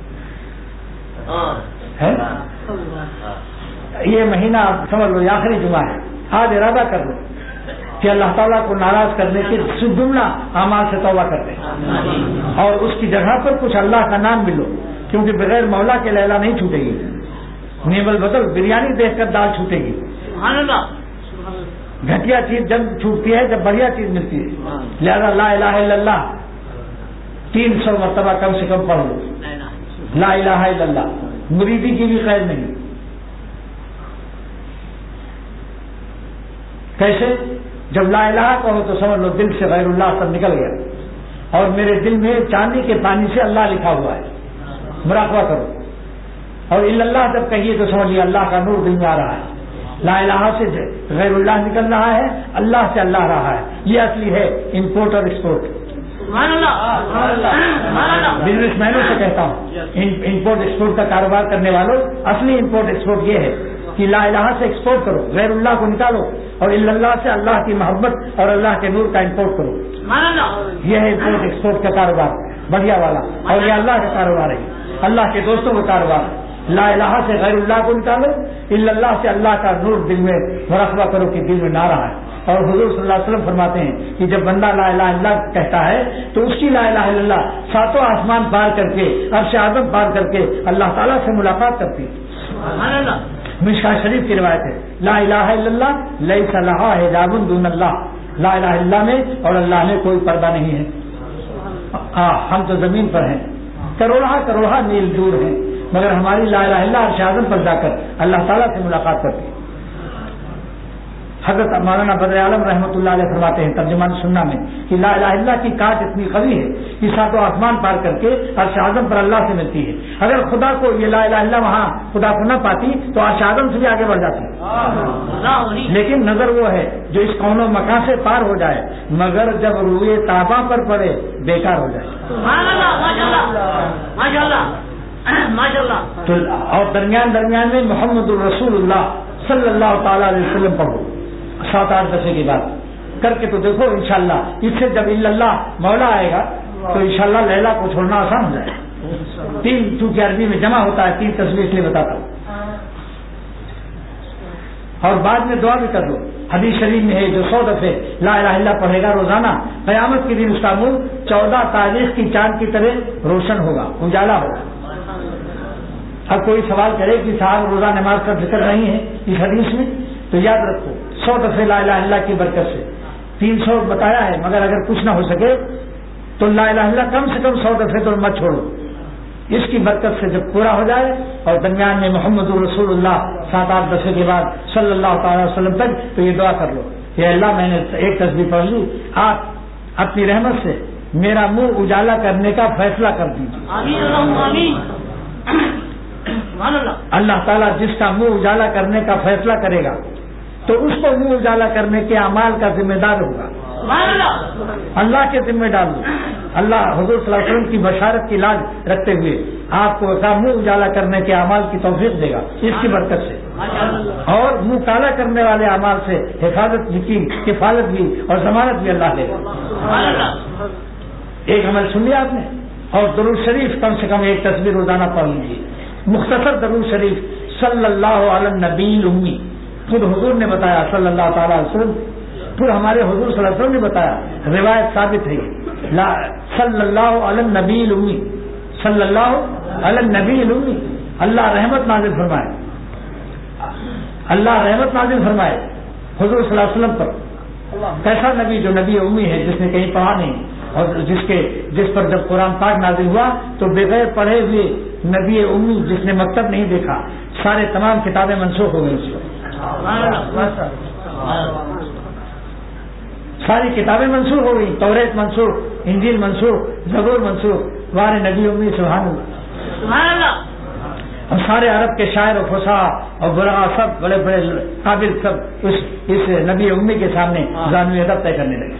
ہے۔ یہ مہینہ سمجھ لو آخری جمعہ ہے، آج ارادہ کر لو کہ اللہ تعالیٰ کو ناراض کرنے کے جملہ اعمال سے توبہ کرتے ہیں اور اس کی جگہ پر کچھ اللہ کا نام بھی لو، کیونکہ بغیر مولا کے لیلا نہیں چھوٹے گی. نیم البدل بریانی دیکھ کر دال چھوٹے گی. گھٹیا چیز جب چھوٹتی ہے جب بڑھیا چیز ملتی ہے. لہذا لا الہ الا اللہ 300 مرتبہ کم سے کم پڑھ لو. لا الہ الا اللہ مریدی کی بھی خیر نہیں. کیسے؟ جب لا الہ کہو تو سمجھ لو دل سے غیر اللہ سب نکل گیا، اور میرے دل میں چاندی کے پانی سے اللہ لکھا ہوا ہے. مراقبہ کرو. اور الا اللہ جب کہیے تو سمجھ لیا اللہ کا نور دل میں آ رہا ہے. لا الہ سے غیر اللہ نکل رہا ہے، اللہ سے اللہ رہا ہے. یہ اصلی ہے امپورٹ اور ایکسپورٹ. بزنس مینوں سے کہتا ہوں، امپورٹ ایکسپورٹ کا کاروبار کرنے والوں، اصلی امپورٹ ایکسپورٹ یہ ہے کہ لا الہ سے ایکسپورٹ کرو، غیر اللہ کو نکالو، اور الا اللہ سے اللہ کی محبت اور اللہ کے نور کا امپورٹ کرو. یہ ہے امپورٹ ایکسپورٹ کا کاروبار بڑھیا والا، اور یہ اللہ کا کاروبار ہے، اللہ کے دوستوں کا کاروبار ہے. لا الہ سے غیر اللہ کو نکالو، الا اللہ سے اللہ کا نور دل میں مراقبہ کرو کہ دل میں نہ رہا ہے. اور حضور صلی اللہ علیہ وسلم فرماتے ہیں کہ جب بندہ لا الہ الا اللہ کہتا ہے تو اس کی لا الہ الا اللہ 7 آسمان پار کر کے عرش اعظم پار کر کے اللہ تعالیٰ سے ملاقات کرتی ہے. مشکاۃ شریف کی روایت ہے، لا الہ الا اللہ لیس لہا حجاب دون اللہ. لا الہ الا اللہ میں اور اللہ میں کوئی پردہ نہیں ہے. ہم تو زمین پر ہیں، کروڑا میل دور ہیں، مگر ہماری لا الہ الا اللہ عرش اعظم پر جا کر اللہ تعالیٰ سے ملاقات کرتی ہے. حضرت مولانا بدر عالم رحمۃ اللہ علیہ فرماتے ہیں ترجمان سننا میں کہ لا الہ الا اللہ کی کاٹ اتنی قوی ہے کہ 7 آسمان پار کر کے عرش اعظم پر اللہ سے ملتی ہے. اگر خدا کو یہ لا الہ الا اللہ وہاں خدا کو نہ پاتی تو عرش اعظم سے بھی آگے بڑھ جاتی. لیکن نظر وہ ہے جو اس کون و مکان سے پار ہو جائے، مگر جب روئے تابا پر پڑے بیکار ہو جائے. تو اور درمیان میں محمد الرسول اللہ صلی اللہ تعالی علیہ وسلم پڑھو 7-8 دفعے کی بات کر کے تو دیکھو انشاءاللہ. اس سے جب الا اللہ مولا آئے گا تو انشاءاللہ لیلا کو چھوڑنا آسان ہو جائے. 3 چونکہ عربی میں جمع ہوتا ہے 3 تصویر اس لیے بتاتا ہوں. اور بعد میں دعا بھی کر دو. حدیث شریف میں ہے جو 100 دفعے لا الہ الا اللہ پڑھے گا روزانہ، قیامت کے دن اس کا منہ 14 تاریخ کی چاند کی طرح روشن ہوگا، اجالا ہوگا. اب کوئی سوال کرے کہ صاحب روزہ نماز کا ذکر نہیں ہے اس حدیث میں، تو یاد رکھو 100 دفعے لا الہ الا اللہ کی برکت سے 300 بتایا ہے، مگر اگر کچھ نہ ہو سکے تو لا الہ الا اللہ کم سے کم 100 دفعے تو مت چھوڑو. اس کی برکت سے جب پورا ہو جائے اور درمیان میں محمد رسول اللہ 7-8 دفعے کے بعد صلی اللہ تعالی وسلم تک، تو یہ دعا کر لو کہ اللہ میں نے ایک تسبیح پڑھ لی، آپ اپنی رحمت سے میرا منہ اجالا کرنے کا فیصلہ کر دیجیے. اللہ تعالیٰ جس کا منہ اجالا کرنے کا فیصلہ کرے گا تو اس کو منہ اجالا کرنے کے اعمال کا ذمہ دار ہوگا. اللہ کے ذمہ ڈال دو. اللہ حضور صلی اللہ علیہ وسلم کی بشارت کی لاج رکھتے ہوئے آپ کو منہ اجالا کرنے کے اعمال کی توفیق دے گا اس کی برکت سے، اور منہ کالا کرنے والے اعمال سے حفاظت کی کفالت بھی اور ضمانت بھی اللہ دے گا. ایک عمل سن لیا آپ نے. اور درود شریف کم سے کم ایک تصویر روزانہ پڑھ لیجیے. مختصر درود شریف صلی اللہ علی النبی الامی، خود حضور نے بتایا صلی اللہ تعالی علیہ وسلم، پھر ہمارے حضور صلی اللہ علیہ وسلم نے بتایا، روایت ثابت ہے صلی اللہ علی النبی الامی، صلی اللہ علی النبی الامی. اللہ رحمت نازل فرمائے، اللہ رحمت نازل فرمائے حضور صلی اللہ علیہ وسلم پر. کیسا نبی؟ جو نبی امی ہے، جس نے کہیں پڑھا نہیں، اور جس پر جب قرآن پاک نازل ہوا تو بغیر پڑھے ہوئے نبی امی جس نے مکتب نہیں دیکھا، سارے تمام کتابیں منسوخ ہو گئی. ساری کتابیں منسوخ ہو گئی. توریت منسوخ، انجیل منسوخ، زبور منسوخ، وارے نبی امی سبحان اللہ. اور سارے عرب کے شاعر و فصاح اور برا سب بڑے بڑے قابل سب اس نبی امی کے سامنے زانوی ادب طے کرنے لگے.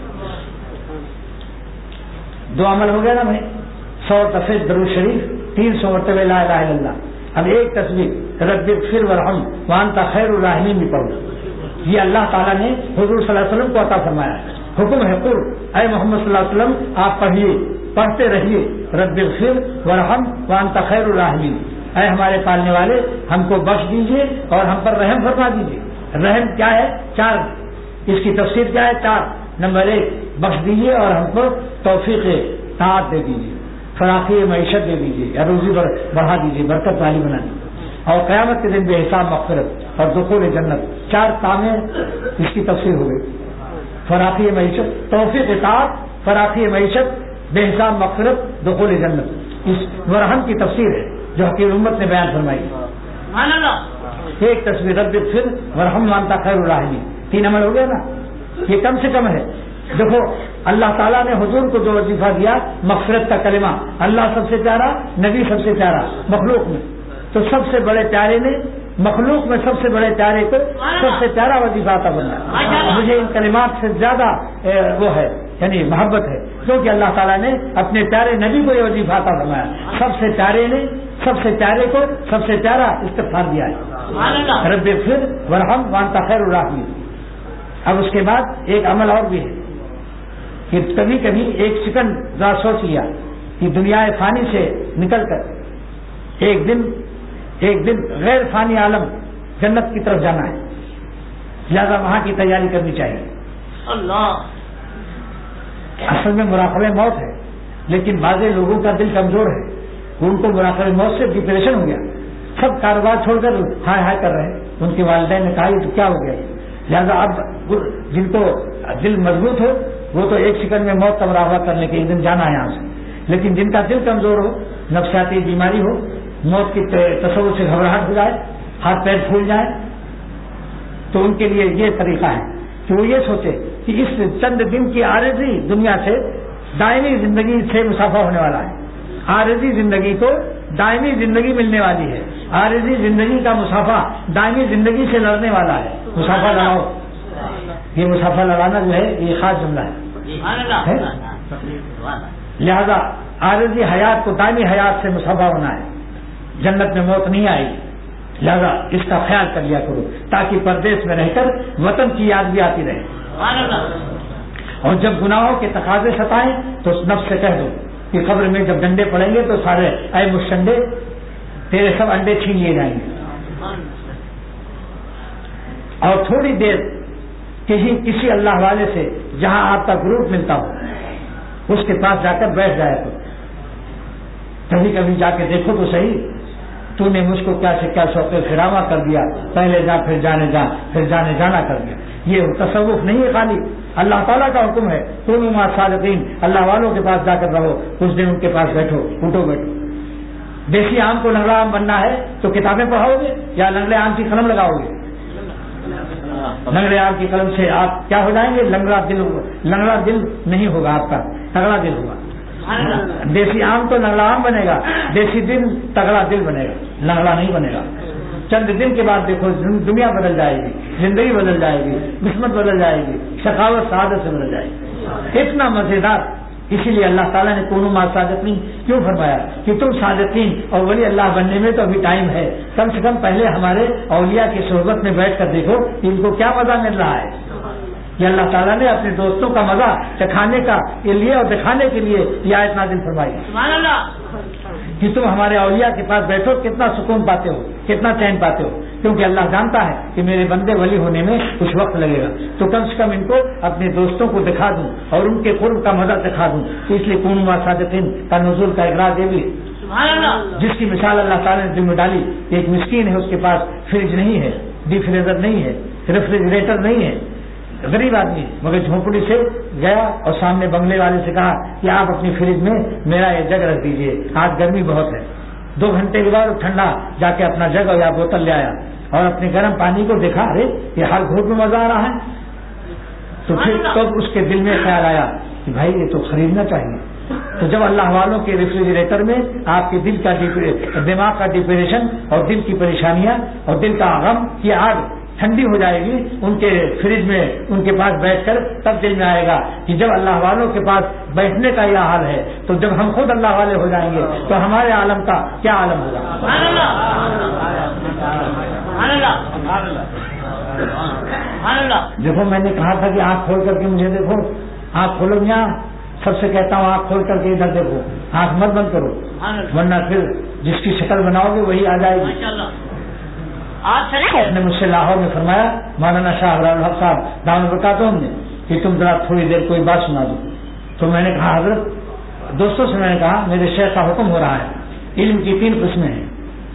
دو عمل ہو گیا نا بھائی. 100 دفعہ درود شریف، 300 مرتبہ لا الہ الا اللہ. اب ایک تصویر رب اغفر وارحم وانت خیر الراحمین بھی پڑھو. یہ اللہ تعالیٰ نے حضور صلی اللہ علیہ وسلم کو عطا فرمایا. حکم ہے قرب، اے محمد صلی اللہ علیہ وسلم آپ پڑھیے، پڑھتے رہیے رب اغفر وارحم وانت خیر الراحمین. اے ہمارے پالنے والے ہم کو بخش دیجیے اور ہم پر رحم فرما دیجیے. رحم کیا ہے؟ اس کی تفسیر کیا ہے؟ 4 نمبر 1 بخش دیجیے اور ہم کو توفیق طاعت دے دیجیے، فراخی معیشت دے دیجیے یا روزی بڑھا دیجیے، برکت والی بنا دیجیے، اور قیامت کے دن بے حساب مغفرت اور دخول جنت۔ 4 کامیں اس کی تفسیر ہو گئی، فراخی معیشت، توفیق طاعت، فراخی معیشت، بے حساب مغفرت، دخول جنت۔ اس ورحم کی تفسیر ہے جو حکیم امت نے بیان فرمائی۔ ایک تصویر رب پھر ورحم وانتا خیر الراحمین، 3 عمل ہو گیا نا، یہ کم سے کم ہے۔ دیکھو اللہ تعالیٰ نے حضور کو جو وظیفہ دیا مغفرت کا کلمہ، اللہ سب سے پیارا، نبی سب سے پیارا مخلوق میں، تو سب سے بڑے پیارے نے مخلوق میں سب سے بڑے پیارے کو سب سے پیارا وظیفہ عطا فرمایا۔ مجھے ان کلمات سے زیادہ وہ ہے یعنی محبت ہے، کیونکہ اللہ تعالیٰ نے اپنے پیارے نبی کو یہ وظیفہ عطا فرمایا، سب سے پیارے نے سب سے پیارے کو سب سے پیارا استغفار دیا ہے، رب اغفر ورحم وانت خیر الراحمین۔ اب اس کے بعد ایک عمل اور بھی ہے کہ کبھی کبھی ایک سیکنڈ ذرا سوچ لیا کہ دنیا فانی سے نکل کر ایک دن غیر فانی عالم جنت کی طرف جانا ہے، لہذا وہاں کی تیاری کرنی چاہیے۔ اللہ اصل میں مراقبہ موت ہے، لیکن بعض لوگوں کا دل کمزور ہے، ان کو مراقبہ موت سے ڈپریشن ہو گیا، سب کاروبار چھوڑ کر ہائے ہائے کر رہے ہیں۔ ان کے والدین نے کہا یہ تو کیا ہو گیا، لہذا اب جن کو دل مضبوط ہو وہ تو ایک سیکنڈ میں موت کا مراقبہ کرنے کے ایک دن جانا ہے یہاں سے، لیکن جن کا دل کمزور ہو، نفسیاتی بیماری ہو، موت کی تصور سے گھبراہٹ ہو جائے، ہاتھ پیر پھول جائے، تو ان کے لیے یہ طریقہ ہے کہ وہ یہ سوچے کہ اس چند دن کی عارضی دنیا سے دائمی زندگی سے مسافہ ہونے والا ہے، عارضی زندگی کو دائمی زندگی ملنے والی ہے، عارضی زندگی کا مسافہ دائمی زندگی سے لڑنے والا ہے۔ مسافہ لڑاؤ، یہ مسافہ لڑانا جو ہے یہ خاص جملہ ہے، لہذا عارضی حیات کو دائمی حیات سے مسافہ ہونا ہے، جنت میں موت نہیں آئے گی، لہذا اس کا خیال کر لیا کرو تاکہ پردیس میں رہ کر وطن کی یاد بھی آتی رہے۔ اور جب گناہوں کے تقاضے ستائیں تو اس نفس سے کہہ دو کہ قبر میں جب ڈنڈے پڑیں گے تو سارے اے مشنڈے تیرے سب انڈے چھین لیے جائیں گے، اور تھوڑی دیر کسی اللہ والے سے جہاں آپ کا گروپ ملتا ہو اس کے پاس جا کر بیٹھ جائے تو کبھی کبھی جا کے دیکھو تو صحیح، تو نے مجھ کو کیا سے کیا شوق فراما کر دیا، پہلے جا پھر جانے جانا کر دیا۔ یہ تصوف نہیں ہے، خالی اللہ تعالیٰ کا حکم ہے کونوا مع الصادقین، اللہ والوں کے پاس جا کر رہو، کچھ دن ان کے پاس بیٹھو، اٹھو بیٹھو۔ دیسی آم کو لنگڑا آم بننا ہے تو کتابیں پڑھاؤ گے یا لنگڑے آم کی قلم لگاؤ گے؟ لنگڑے آم کی قلم سے آپ کیا ہو جائیں گے؟ لنگڑا دل نہیں ہوگا آپ کا، تگڑا دل ہوگا۔ دیسی آم تو لنگڑا آم بنے گا، دیسی دل تگڑا دل بنے گا، لنگڑا نہیں بنے گا۔ چند دن کے بعد دیکھو دنیا بدل جائے گی، زندگی بدل جائے گی، قسمت بدل جائے گی، شقاوت سعادت سے بدل جائے گی۔ اتنا مزیدار، اسی لیے اللہ تعالیٰ نے کونوا مع الصادقین کیوں فرمایا کہ تم صادقین اور ولی اللہ بننے میں تو ابھی ٹائم ہے، کم سے کم پہلے ہمارے اولیاء کی صحبت میں بیٹھ کر دیکھو کہ ان کو کیا مزہ مل رہا ہے۔ یہ اللہ تعالیٰ نے اپنے دوستوں کا مزہ چکھانے کا لیے اور دکھانے کے لیے یہ آیت نازل فرمائی کہ تم ہمارے اولیاء کے پاس بیٹھو، کتنا سکون پاتے ہو، کتنا چین پاتے ہو، کیونکہ اللہ جانتا ہے کہ میرے بندے ولی ہونے میں کچھ وقت لگے گا، تو کم سے کم ان کو اپنے دوستوں کو دکھا دوں اور ان کے قرب کا مزہ دکھا دوں۔ تو اس لیے کونوا مع الصادقین کا نزول کا اقرار یہ بھی، جس کی مثال اللہ تعالیٰ نے دل میں ڈالی، ایک مسکین ہے، اس کے پاس فریج نہیں ہے، ڈی فریزر نہیں ہے، ریفریجریٹر نہیں ہے، غریب آدمی مگر جھونپڑی سے گیا اور سامنے بنگلے والے سے کہا کہ آپ اپنی فریج میں میرا یہ جگ رکھ دیجئے، آج گرمی بہت ہے۔ 2 گھنٹے کے بعد ٹھنڈا جا کے اپنا جگ یا بوتل لے آیا اور اپنے گرم پانی کو دیکھا، ارے یہ ہر گھوٹ میں مزہ آ رہا ہے، تو پھر تب اس کے دل میں خیال آیا کہ بھائی یہ تو خریدنا چاہیے۔ تو جب اللہ والوں کے ریفریجریٹر میں آپ کے دل کا دماغ کا ڈپریشن اور دل کی پریشانیاں اور دل کا غم کی آگ ٹھنڈی ہو جائے گی، ان کے فریج میں ان کے پاس بیٹھ کر تب دل میں آئے گا کہ جب اللہ والوں کے پاس بیٹھنے کا یہ حال ہے تو جب ہم خود اللہ والے ہو جائیں گے تو ہمارے عالم کا کیا عالم ہوگا۔ دیکھو میں نے کہا تھا کہ آنکھ کھول کر کے مجھے دیکھو، آنکھ کھولو میاں، سب سے کہتا ہوں آنکھ کھول کر کے ادھر دیکھو، آنکھ مت بند کرو ورنہ پھر جس کی شکل بناؤ گے وہی آ جائے گی۔ نے مجھ سے لاہور میں فرمایا مولانا شاہ الحق صاحب دامن برکاتہم نے کہ تم ذرا تھوڑی دیر کوئی بات سنا دو. تو میں نے کہا حضرت دوستوں سے میں نے کہا میرے شیخ کا حکم ہو رہا ہے علم کی 3 قسمیں ہیں.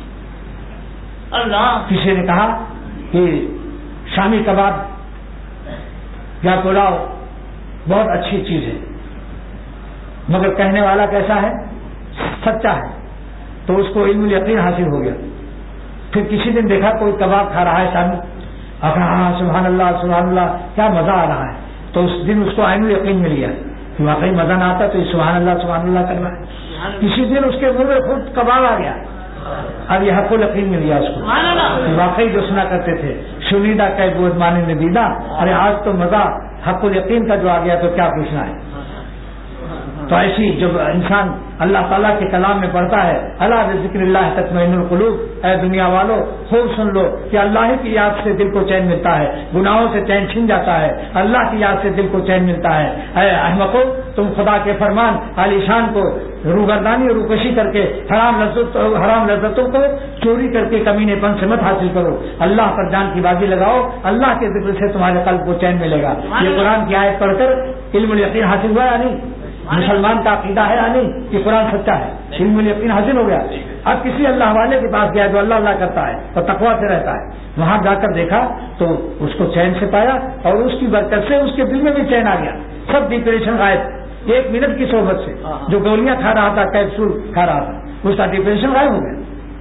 کسی نے کہا کہ شامی کباب یا پلاؤ بہت اچھی چیز ہے مگر کہنے والا کیسا ہے سچا ہے تو اس کو علم الیقین حاصل ہو گیا. پھر کسی دن دیکھا کوئی کباب کھا رہا ہے شامی ہاں سبحان اللہ کیا مزہ آ رہا ہے تو اس دن اس کو عین الیقین مل گیا کہ واقعی مزہ نہ آتا تو یہ سبحان اللہ کر رہا ہے. کسی دن اس کے منہ میں خود کباب آ گیا اب یہ حق الیقین مل گیا اس کو واقعی جو سنا کرتے تھے شنیدہ کہ بود مانے نے دیدہ ارے آج تو مزہ حق الیقین کا جو آ گیا تو کیا پوچھنا ہے. تو ایسی جب انسان اللہ تعالیٰ کے کلام میں پڑھتا ہے اللہ بذکر اللہ تطمئن القلوب اے دنیا والو خوب سن لو کہ اللہ ہی کی یاد سے دل کو چین ملتا ہے گناہوں سے چین چھن جاتا ہے اللہ کی یاد سے دل کو چین ملتا ہے. اے احمقو تم خدا کے فرمان عالی شان کو روگردانی اور روکشی کر کے حرام لذتوں کو چوری کر کے کمینے پن سے مت حاصل کرو. اللہ پر جان کی بازی لگاؤ اللہ کے ذکر سے تمہارے قلب کو چین ملے گا. یہ قرآن کی آیت پڑھ کر علم الیقین حاصل ہوا یا نہیں؟ مسلمان کا عقیدہ ہے یا نہیں کہ قرآن سچا ہے علم الیقین حاصل ہو گیا. اب کسی اللہ والے کے پاس گیا جو اللہ کرتا ہے اور تقویٰ سے رہتا ہے وہاں جا کر دیکھا تو اس کو چین سے پایا اور اس کی برکت سے اس کے دل میں بھی چین آ گیا. سب ڈپریشن غائب 1 منٹ کی صحبت سے جو گولیاں کھا رہا تھا کیپسول کھا رہا تھا اس کا ڈپریشن غائب ہو گیا.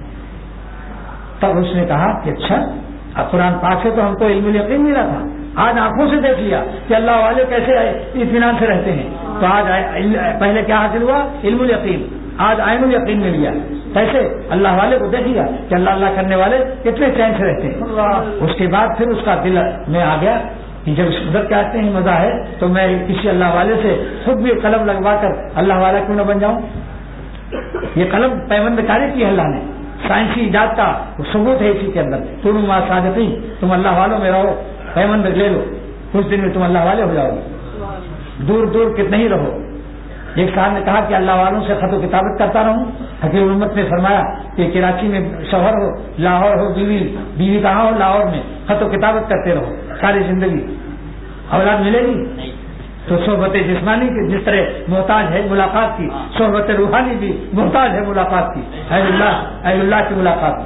تب اس نے کہا کہ اچھا اب قرآن پاک سے تو ہم کو علم الیقین ملا تھا آج آنکھوں سے دیکھ لیا کہ اللہ والے کیسے اطمینان سے رہتے ہیں. تو آج پہلے کیا حاصل ہوا علم الیقین آج عین الیقین میں لیا. کیسے اللہ والے کو دیکھ لیا کہ اللہ کرنے والے کتنے چین سے رہتے ہیں. اس کے بعد پھر اس کا دل میں آ گیا کہ جب اس قدر کہتے ہیں مزہ ہے تو میں کسی اللہ والے سے خود بھی قلم لگوا کر اللہ والا کیوں نہ بن جاؤں. یہ قلم پیوند کاری کی اللہ نے سائنسی ایجاد کا ثبوت ہے اسی کے اندر. تم ما صادقین تم اللہ والوں میں رہو پیمند لے لو کچھ دن میں تم اللہ والے ہو جاؤ گے. دور کتنے ہی رہو. ایک صاحب نے کہا کہ اللہ والوں سے خط و کتابت کرتا رہوں. حکیم امت نے فرمایا کہ کراچی میں شوہر ہو لاہور ہو بیوی کہاں ہو لاہور میں خط و کتابت کرتے رہو ساری زندگی. اولاد ملے گی تو صحبت جسمانی کی جس طرح محتاج ہے ملاقات کی صحبت روحانی بھی محتاج ہے ملاقات کی. اے اللہ کی ملاقات.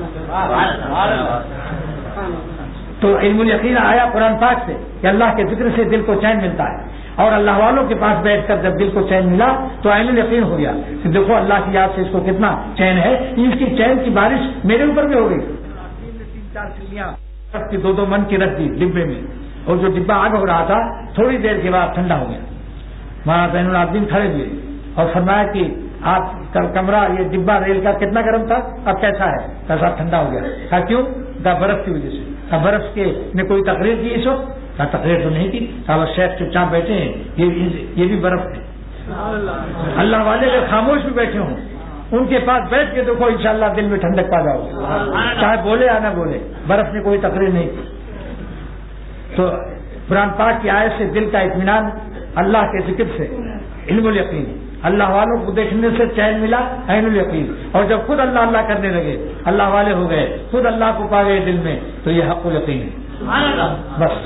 تو علم الیقین آیا قرآن پاک سے کہ اللہ کے ذکر سے دل کو چین ملتا ہے اور اللہ والوں کے پاس بیٹھ کر جب دل کو چین ملا تو عین الیقین ہو گیا کہ دیکھو اللہ کی یاد سے اس کو کتنا چین ہے. اس کی چین کی بارش میرے اوپر بھی ہو گئی. 3-4 چڑیاں کی 2 من کی رکھ دی ڈبے میں اور جو ڈبا آگ ہو رہا تھا تھوڑی دیر کے بعد ٹھنڈا ہو گیا. مولانا زین العابدین کھڑے ہوئے اور فرمایا کہ آپ کا کمرہ یہ ڈبا ریل کا کتنا گرم تھا اب کیسا ہے کیسا ٹھنڈا ہو گیا. کہا کیوں کہا برف کی وجہ سے. کہا برف کے نے کوئی تقریر کی اس وقت کہا تقریر تو نہیں کی. کہا شیخ چپ چاپ بیٹھے ہیں یہ بھی برف ہے. اللہ والے کے خاموش بھی بیٹھے ہوں ان کے پاس بیٹھ کے دیکھو انشاءاللہ دل میں ٹھنڈک پا جاؤ چاہے بولے یا نہ بولے. برف نے کوئی تقریر نہیں کی. تو قرآن پاک کی آیت سے دل کا اطمینان اللہ کے ذکر سے علم الیقین اللہ والوں کو دیکھنے سے چین ملا عین الیقین. اور جب خود اللہ کرنے لگے اللہ والے ہو گئے خود اللہ کو پا گئے دل میں تو یہ حق الیقین ہے. بس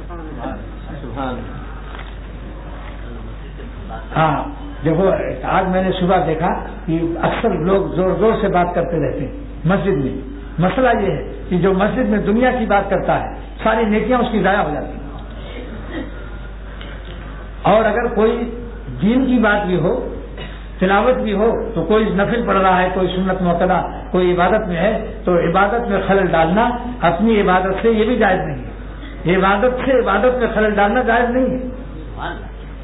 ہاں دیکھو آج میں نے صبح دیکھا کہ اکثر لوگ زور زور سے بات کرتے رہتے ہیں مسجد میں. مسئلہ یہ ہے کہ جو مسجد میں دنیا کی بات کرتا ہے ساری نیکیاں اس کی ضائع ہو جاتی ہیں. اور اگر کوئی دین کی بات بھی ہو تلاوت بھی ہو تو کوئی نفل پڑھ رہا ہے کوئی سنت موقع کوئی عبادت میں ہے تو عبادت میں خلل ڈالنا اپنی عبادت سے یہ بھی جائز نہیں ہے. عبادت سے عبادت میں خلل ڈالنا جائز نہیں ہے.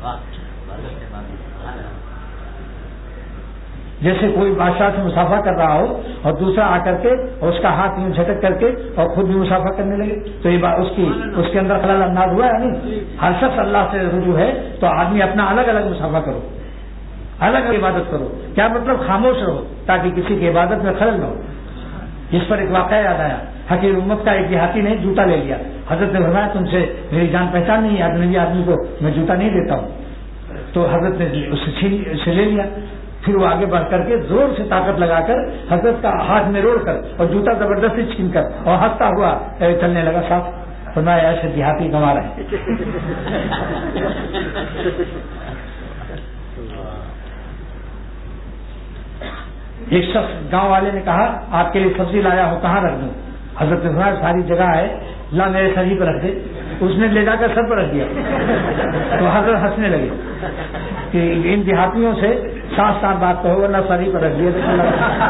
جیسے کوئی بادشاہ سے مسافہ کر رہا ہو اور دوسرا آ کر کے اور اس کا ہاتھ یوں جھٹک کر کے اور خود بھی مسافہ کرنے لگے تو یہ اس کے اندر خلل انداز ہوا ہے نہیں. ہر شخص اللہ سے رجوع ہے تو آدمی اپنا الگ الگ مسافہ کرو الگ الگ عبادت کرو. کیا مطلب خاموش رہو تاکہ کسی کی عبادت میں خلل نہ ہو. اس پر ایک واقعہ یاد آیا. حقیر امت کا ایک دیہاتی نے جوتا لے لیا. حضرت نے فرمایا تم سے میری جان پہچان نہیں ہے اجنبی آدمی کو میں جوتا نہیں دیتا ہوں. تو حضرت نے اس سے لے لیا. پھر وہ آگے بڑھ کر کے زور سے طاقت لگا کر حضرت کا ہاتھ میں روڑ کر اور جوتا زبردستی چھین کر اور ہنستا ہوا چلنے لگا. صاحب فرمایا ایسے دیہاتی کما رہے ہیں. ایک شخص گاؤں والے نے کہا آپ کے لیے سبزی لایا ہو کہاں رکھ دوں؟ حضرت نے فرمایا ساری جگہ ہے, لا میرے سر ہی پر رکھ دے. اس نے لے جا کر سر پر رکھ دیا. تو حضرت ہنسنے لگے کہ ان دیہاتیوں سے ساتھ ساتھ بات تو ہوگا, نہ سر ہی پر رکھ دیا.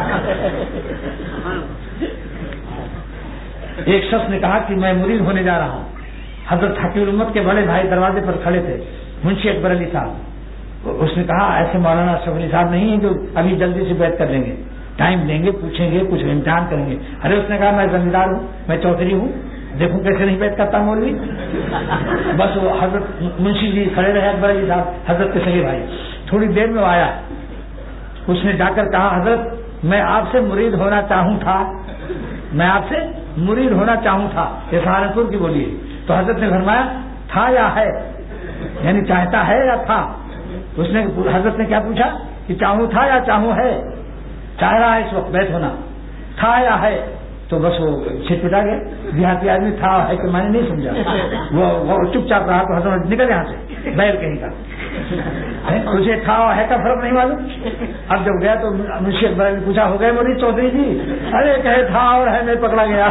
ایک شخص نے کہا کہ میں مرید ہونے جا رہا ہوں. حضرت حکیم الامت کے بڑے بھائی دروازے پر کھڑے تھے, منشی اکبر علی صاحب. اس نے کہا ایسے مولانا اشرف علی صاحب نہیں ہیں جو ابھی جلدی سے بیعت کر لیں گے, ٹائم لیں گے, پوچھیں گے, کچھ امتحان کریں گے. ارے اس نے کہا میں زمیندار ہوں, میں چودھری ہوں, دیکھوں کیسے نہیں بیعت کرتا مولوی. بس وہ حضرت منشی جی کھڑے رہے, اکبر علی صاحب حضرت کے سگے بھائی. تھوڑی دیر میں وہ آیا, اس نے جا کر کہا حضرت میں آپ سے مرید ہونا چاہوں تھا, میں آپ سے مرید ہونا چاہوں تھا. یہ سہارنپور کی بولی ہے. تو حضرت نے فرمایا تھا یا ہے, یعنی چاہتا ہے یا تھا. اس نے حضرت نے کیا پوچھا کہ چاہوں تھا یا چاہوں ہے؟ چاہ رہا ہے اس وقت بیت ہونا, تھا یا ہے؟ تو بس وہ چھٹپٹا گیا. دیہاتی آدمی تھا ہے کہ میں نے نہیں سمجھا, وہ چپ چاپ رہا. تو حضرت نکل یہاں سے بیر کہیں کا, تجھے تھا ہے کا فرق نہیں معلوم. اب جب گیا تو منشی اکبر نے پوچھا ہو گئے مولوی چودھری جی؟ ارے کہے تھا اور ہے میں پکڑا گیا.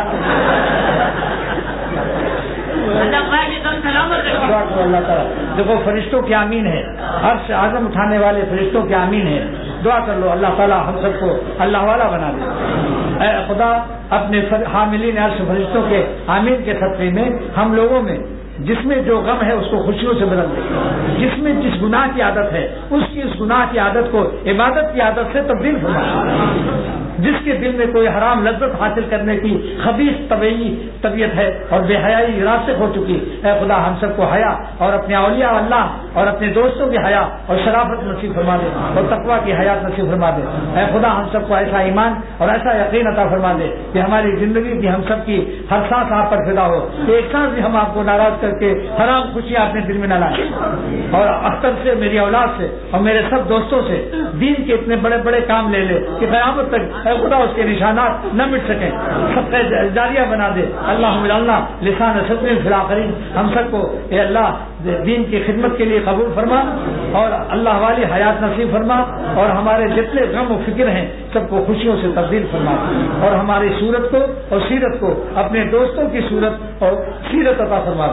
اللہ تعالیٰ دیکھو فرشتوں کی آمین ہے, عرش اعظم اٹھانے والے فرشتوں کی آمین ہے. دعا کر لو اللہ تعالیٰ ہم سب کو اللہ والا بنا دے. اے خدا اپنے حاملین عرش فرشتوں کے آمین کے صدقے میں ہم لوگوں میں جس میں جو غم ہے اس کو خوشیوں سے بدل دے, جس میں جس گناہ کی عادت ہے اس گناہ کی عادت کو عبادت کی عادت سے تبدیل فرما. جس کے دل میں کوئی حرام لذت حاصل کرنے کی خبیث طبیعت ہے اور بے حیائی راسخ ہو چکی, اے خدا ہم سب کو حیا اور اپنے اولیاء اللہ اور اپنے دوستوں کی حیا اور شرافت نصیب فرما دے اور تقویٰ کی حیات نصیب فرما دے. اے خدا ہم سب کو ایسا ایمان اور ایسا یقین عطا فرما دے کہ ہماری زندگی کی ہم سب کی ہر سانس آپ پر فدا ہو. ایک سانس بھی ہم آپ کو ناراض کر کے حرام خوشیاں اپنے دل میں نہ لائیں. اور اختر سے, میری اولاد سے اور میرے سب دوستوں سے دین کے اتنے بڑے بڑے کام لے لے کہ قیامت تک اے خدا اس کے نشانات نہ مٹ سکیں, سب کا جاریہ بنا دے. اللہم اجعلنا لسان صدق فی الآخرین. ہم سب کو اے اللہ دین کی خدمت کے لیے قبول فرما اور اللہ والی حیات نصیب فرما اور ہمارے جتنے غم و فکر ہیں سب کو خوشیوں سے تبدیل فرما اور ہماری صورت کو اور سیرت کو اپنے دوستوں کی صورت اور سیرت عطا فرما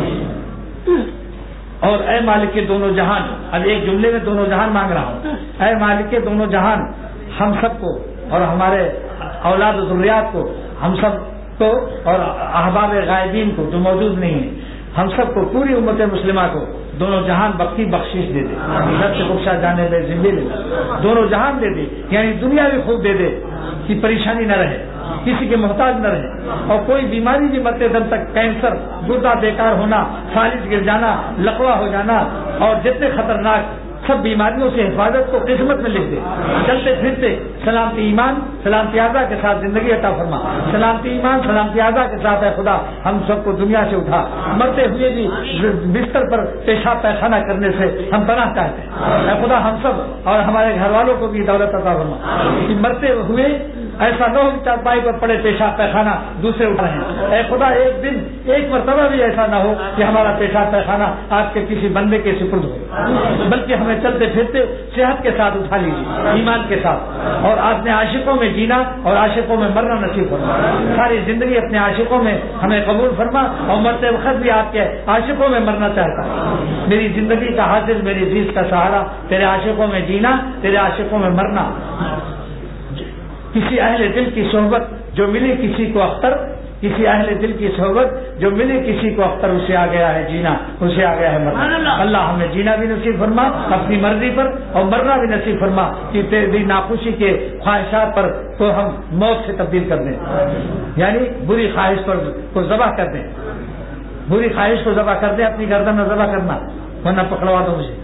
دے. اور اے مالک کے دونوں جہان, اب ایک جملے میں دونوں جہان مانگ رہا ہوں. اے مالک کے دونوں جہان ہم سب کو اور ہمارے اولاد و ذریات کو, ہم سب کو اور احباب غائبین کو جو موجود نہیں ہیں, ہم سب کو پوری امت مسلمہ کو دونوں جہان بختی بخشش دے دے. سب سے بخشا جانے میں زندگی لے دونوں جہان دے دے, یعنی دنیا بھی خوب دے دے کہ پریشانی نہ رہے, کسی کے محتاج نہ رہے, اور کوئی بیماری بھی مرتے دم تک کینسر, گردہ بیکار ہونا, فالج گر جانا, لقوا ہو جانا اور جتنے خطرناک سب بیماریوں سے حفاظت کو قسمت میں لکھ دے. چلتے پھرتے سلامتی ایمان سلامتی اعضاء کے ساتھ زندگی عطا فرما. سلامتی ایمان سلامتی اعضاء کے ساتھ اے خدا ہم سب کو دنیا سے اٹھا. مرتے ہوئے بھی بستر پر پیشاب پیخانہ کرنے سے ہم پناہ چاہتے ہیں. اے خدا ہم سب اور ہمارے گھر والوں کو بھی دولت عطا فرما کہ مرتے ہوئے ایسا نہ ہو کہ چارپائی پر پڑے پیشاب پیخانہ دوسرے اٹھ رہے ہیں. اے خدا ایک دن ایک مرتبہ بھی ایسا نہ ہو کہ ہمارا پیشاب پیخانہ آپ کے کسی بندے کے سپرد ہو, بلکہ ہمیں چلتے پھرتے صحت کے ساتھ اٹھا لیجیے, ایمان کے ساتھ. اور اپنے عاشقوں میں جینا اور عاشقوں میں مرنا نصیب فرما. ساری زندگی اپنے عاشقوں میں ہمیں قبول فرما اور مرتے وقت بھی آپ کے عاشقوں میں مرنا چاہتا. میری زندگی کا حاصل, میری عزیز کا سہارا تیرے عاشقوں میں جینا, تیرے عاشقوں میں مرنا. کسی اہل دل کی صحبت جو ملی کسی کو اختر, کسی اہل دل کی صحبت جو ملی کسی کو اختر, اسے آ گیا ہے جینا, اسے آ گیا ہے مرنا. اللہ ہمیں جینا بھی نصیب فرما اپنی مرضی پر اور مرنا بھی نصیب فرما کہ تیری ناخوشی کے خواہشات پر تو ہم موت سے تبدیل کر دیں, یعنی بری خواہش پر کو ذبح کر دیں, بری خواہش کو ذبح کر دیں. اپنی گردن میں ذبح کرنا ورنہ پکڑوا دو مجھے.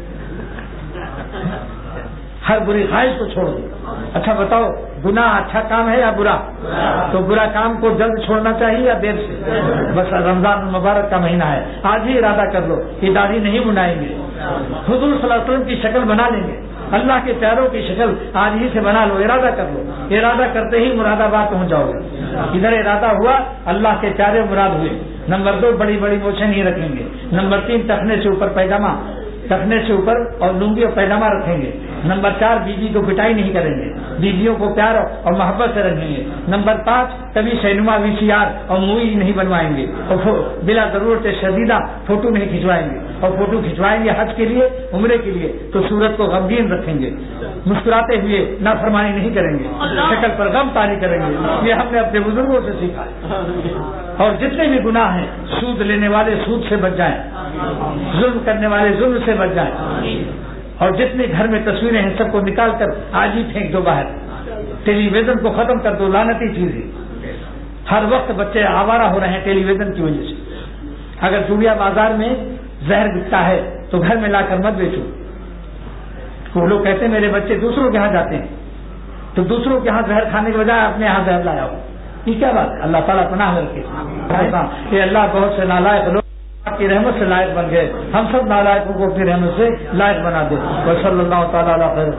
ہر بری خواہش کو چھوڑ دو. اچھا بتاؤ گناہ اچھا کام ہے یا برا؟ تو برا کام کو جلد چھوڑنا چاہیے یا دیر سے؟ بس رمضان مبارک کا مہینہ ہے, آج ہی ارادہ کر لو کہ داڑھی نہیں منڈائیں گے, حضور صلی اللہ علیہ وسلم کی شکل بنا لیں گے, اللہ کے پیاروں کی شکل آج ہی سے بنا لو، ارادہ کر لو، ارادہ کرتے ہی مراد آباد پہنچ جاؤ گے۔ ادھر ارادہ ہوا، اللہ کے پیارے مراد ہوئے۔ نمبر 2 بڑی بڑی موچھیں نہیں رکھیں گے۔ نمبر 3 ٹخنے سے اوپر پیجامہ، ٹخنے سے اوپر اور لنگی اور پیجامہ رکھیں گے۔ نمبر 4 بیوی کو پٹائی نہیں کریں گے، بیویوں کو پیار اور محبت سے رکھیں گے۔ نمبر 5 کبھی سینما VCR اور مووی نہیں بنوائیں گے، اور بلا ضرورت شدیدہ فوٹو نہیں کھنچوائیں گے، اور فوٹو کھنچوائیں گے حج کے لیے، عمرے کے لیے تو صورت کو غمگین رکھیں گے، مسکراتے ہوئے نافرمانی نہیں کریں گے، شکل پر غم طاری کریں گے۔ یہ ہم نے اپنے بزرگوں سے سیکھا ہے۔ اور جتنے بھی گناہ ہیں، سود لینے والے سود سے بچ جائیں، ظلم کرنے والے ظلم سے بچ جائیں، اور جتنے گھر میں تصویریں ہیں سب کو نکال کر آج ہی پھینک دو باہر۔ ٹیلی ویژن کو ختم کر دو، لعنتی چیز ہے۔ ہر وقت بچے آوارہ ہو رہے ہیں ٹیلی ویژن کی وجہ سے۔ اگر چوڑیا بازار میں زہر بکتا ہے تو گھر میں لا کر مت بیچو۔ وہ لوگ کہتے ہیں میرے بچے دوسروں کے ہاں جاتے ہیں، تو دوسروں کے ہاں زہر کھانے کے بجائے اپنے ہاں زہر لایا ہو، یہ کیا بات ہے؟ اللہ تعالیٰ پناہ رکھے۔ یہ اللہ بہت سے نالائق لوگ آپ کی رحمت سے لائق بن گئے، ہم سب نالائقوں کو اپنی رحمت سے لائق بنا دے۔ صلی اللہ تعالیٰ علیہ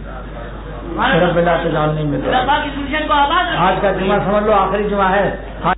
رب اللہ سے جاننے میں۔ آج کا جمعہ سمجھ لو آخری جمعہ ہے۔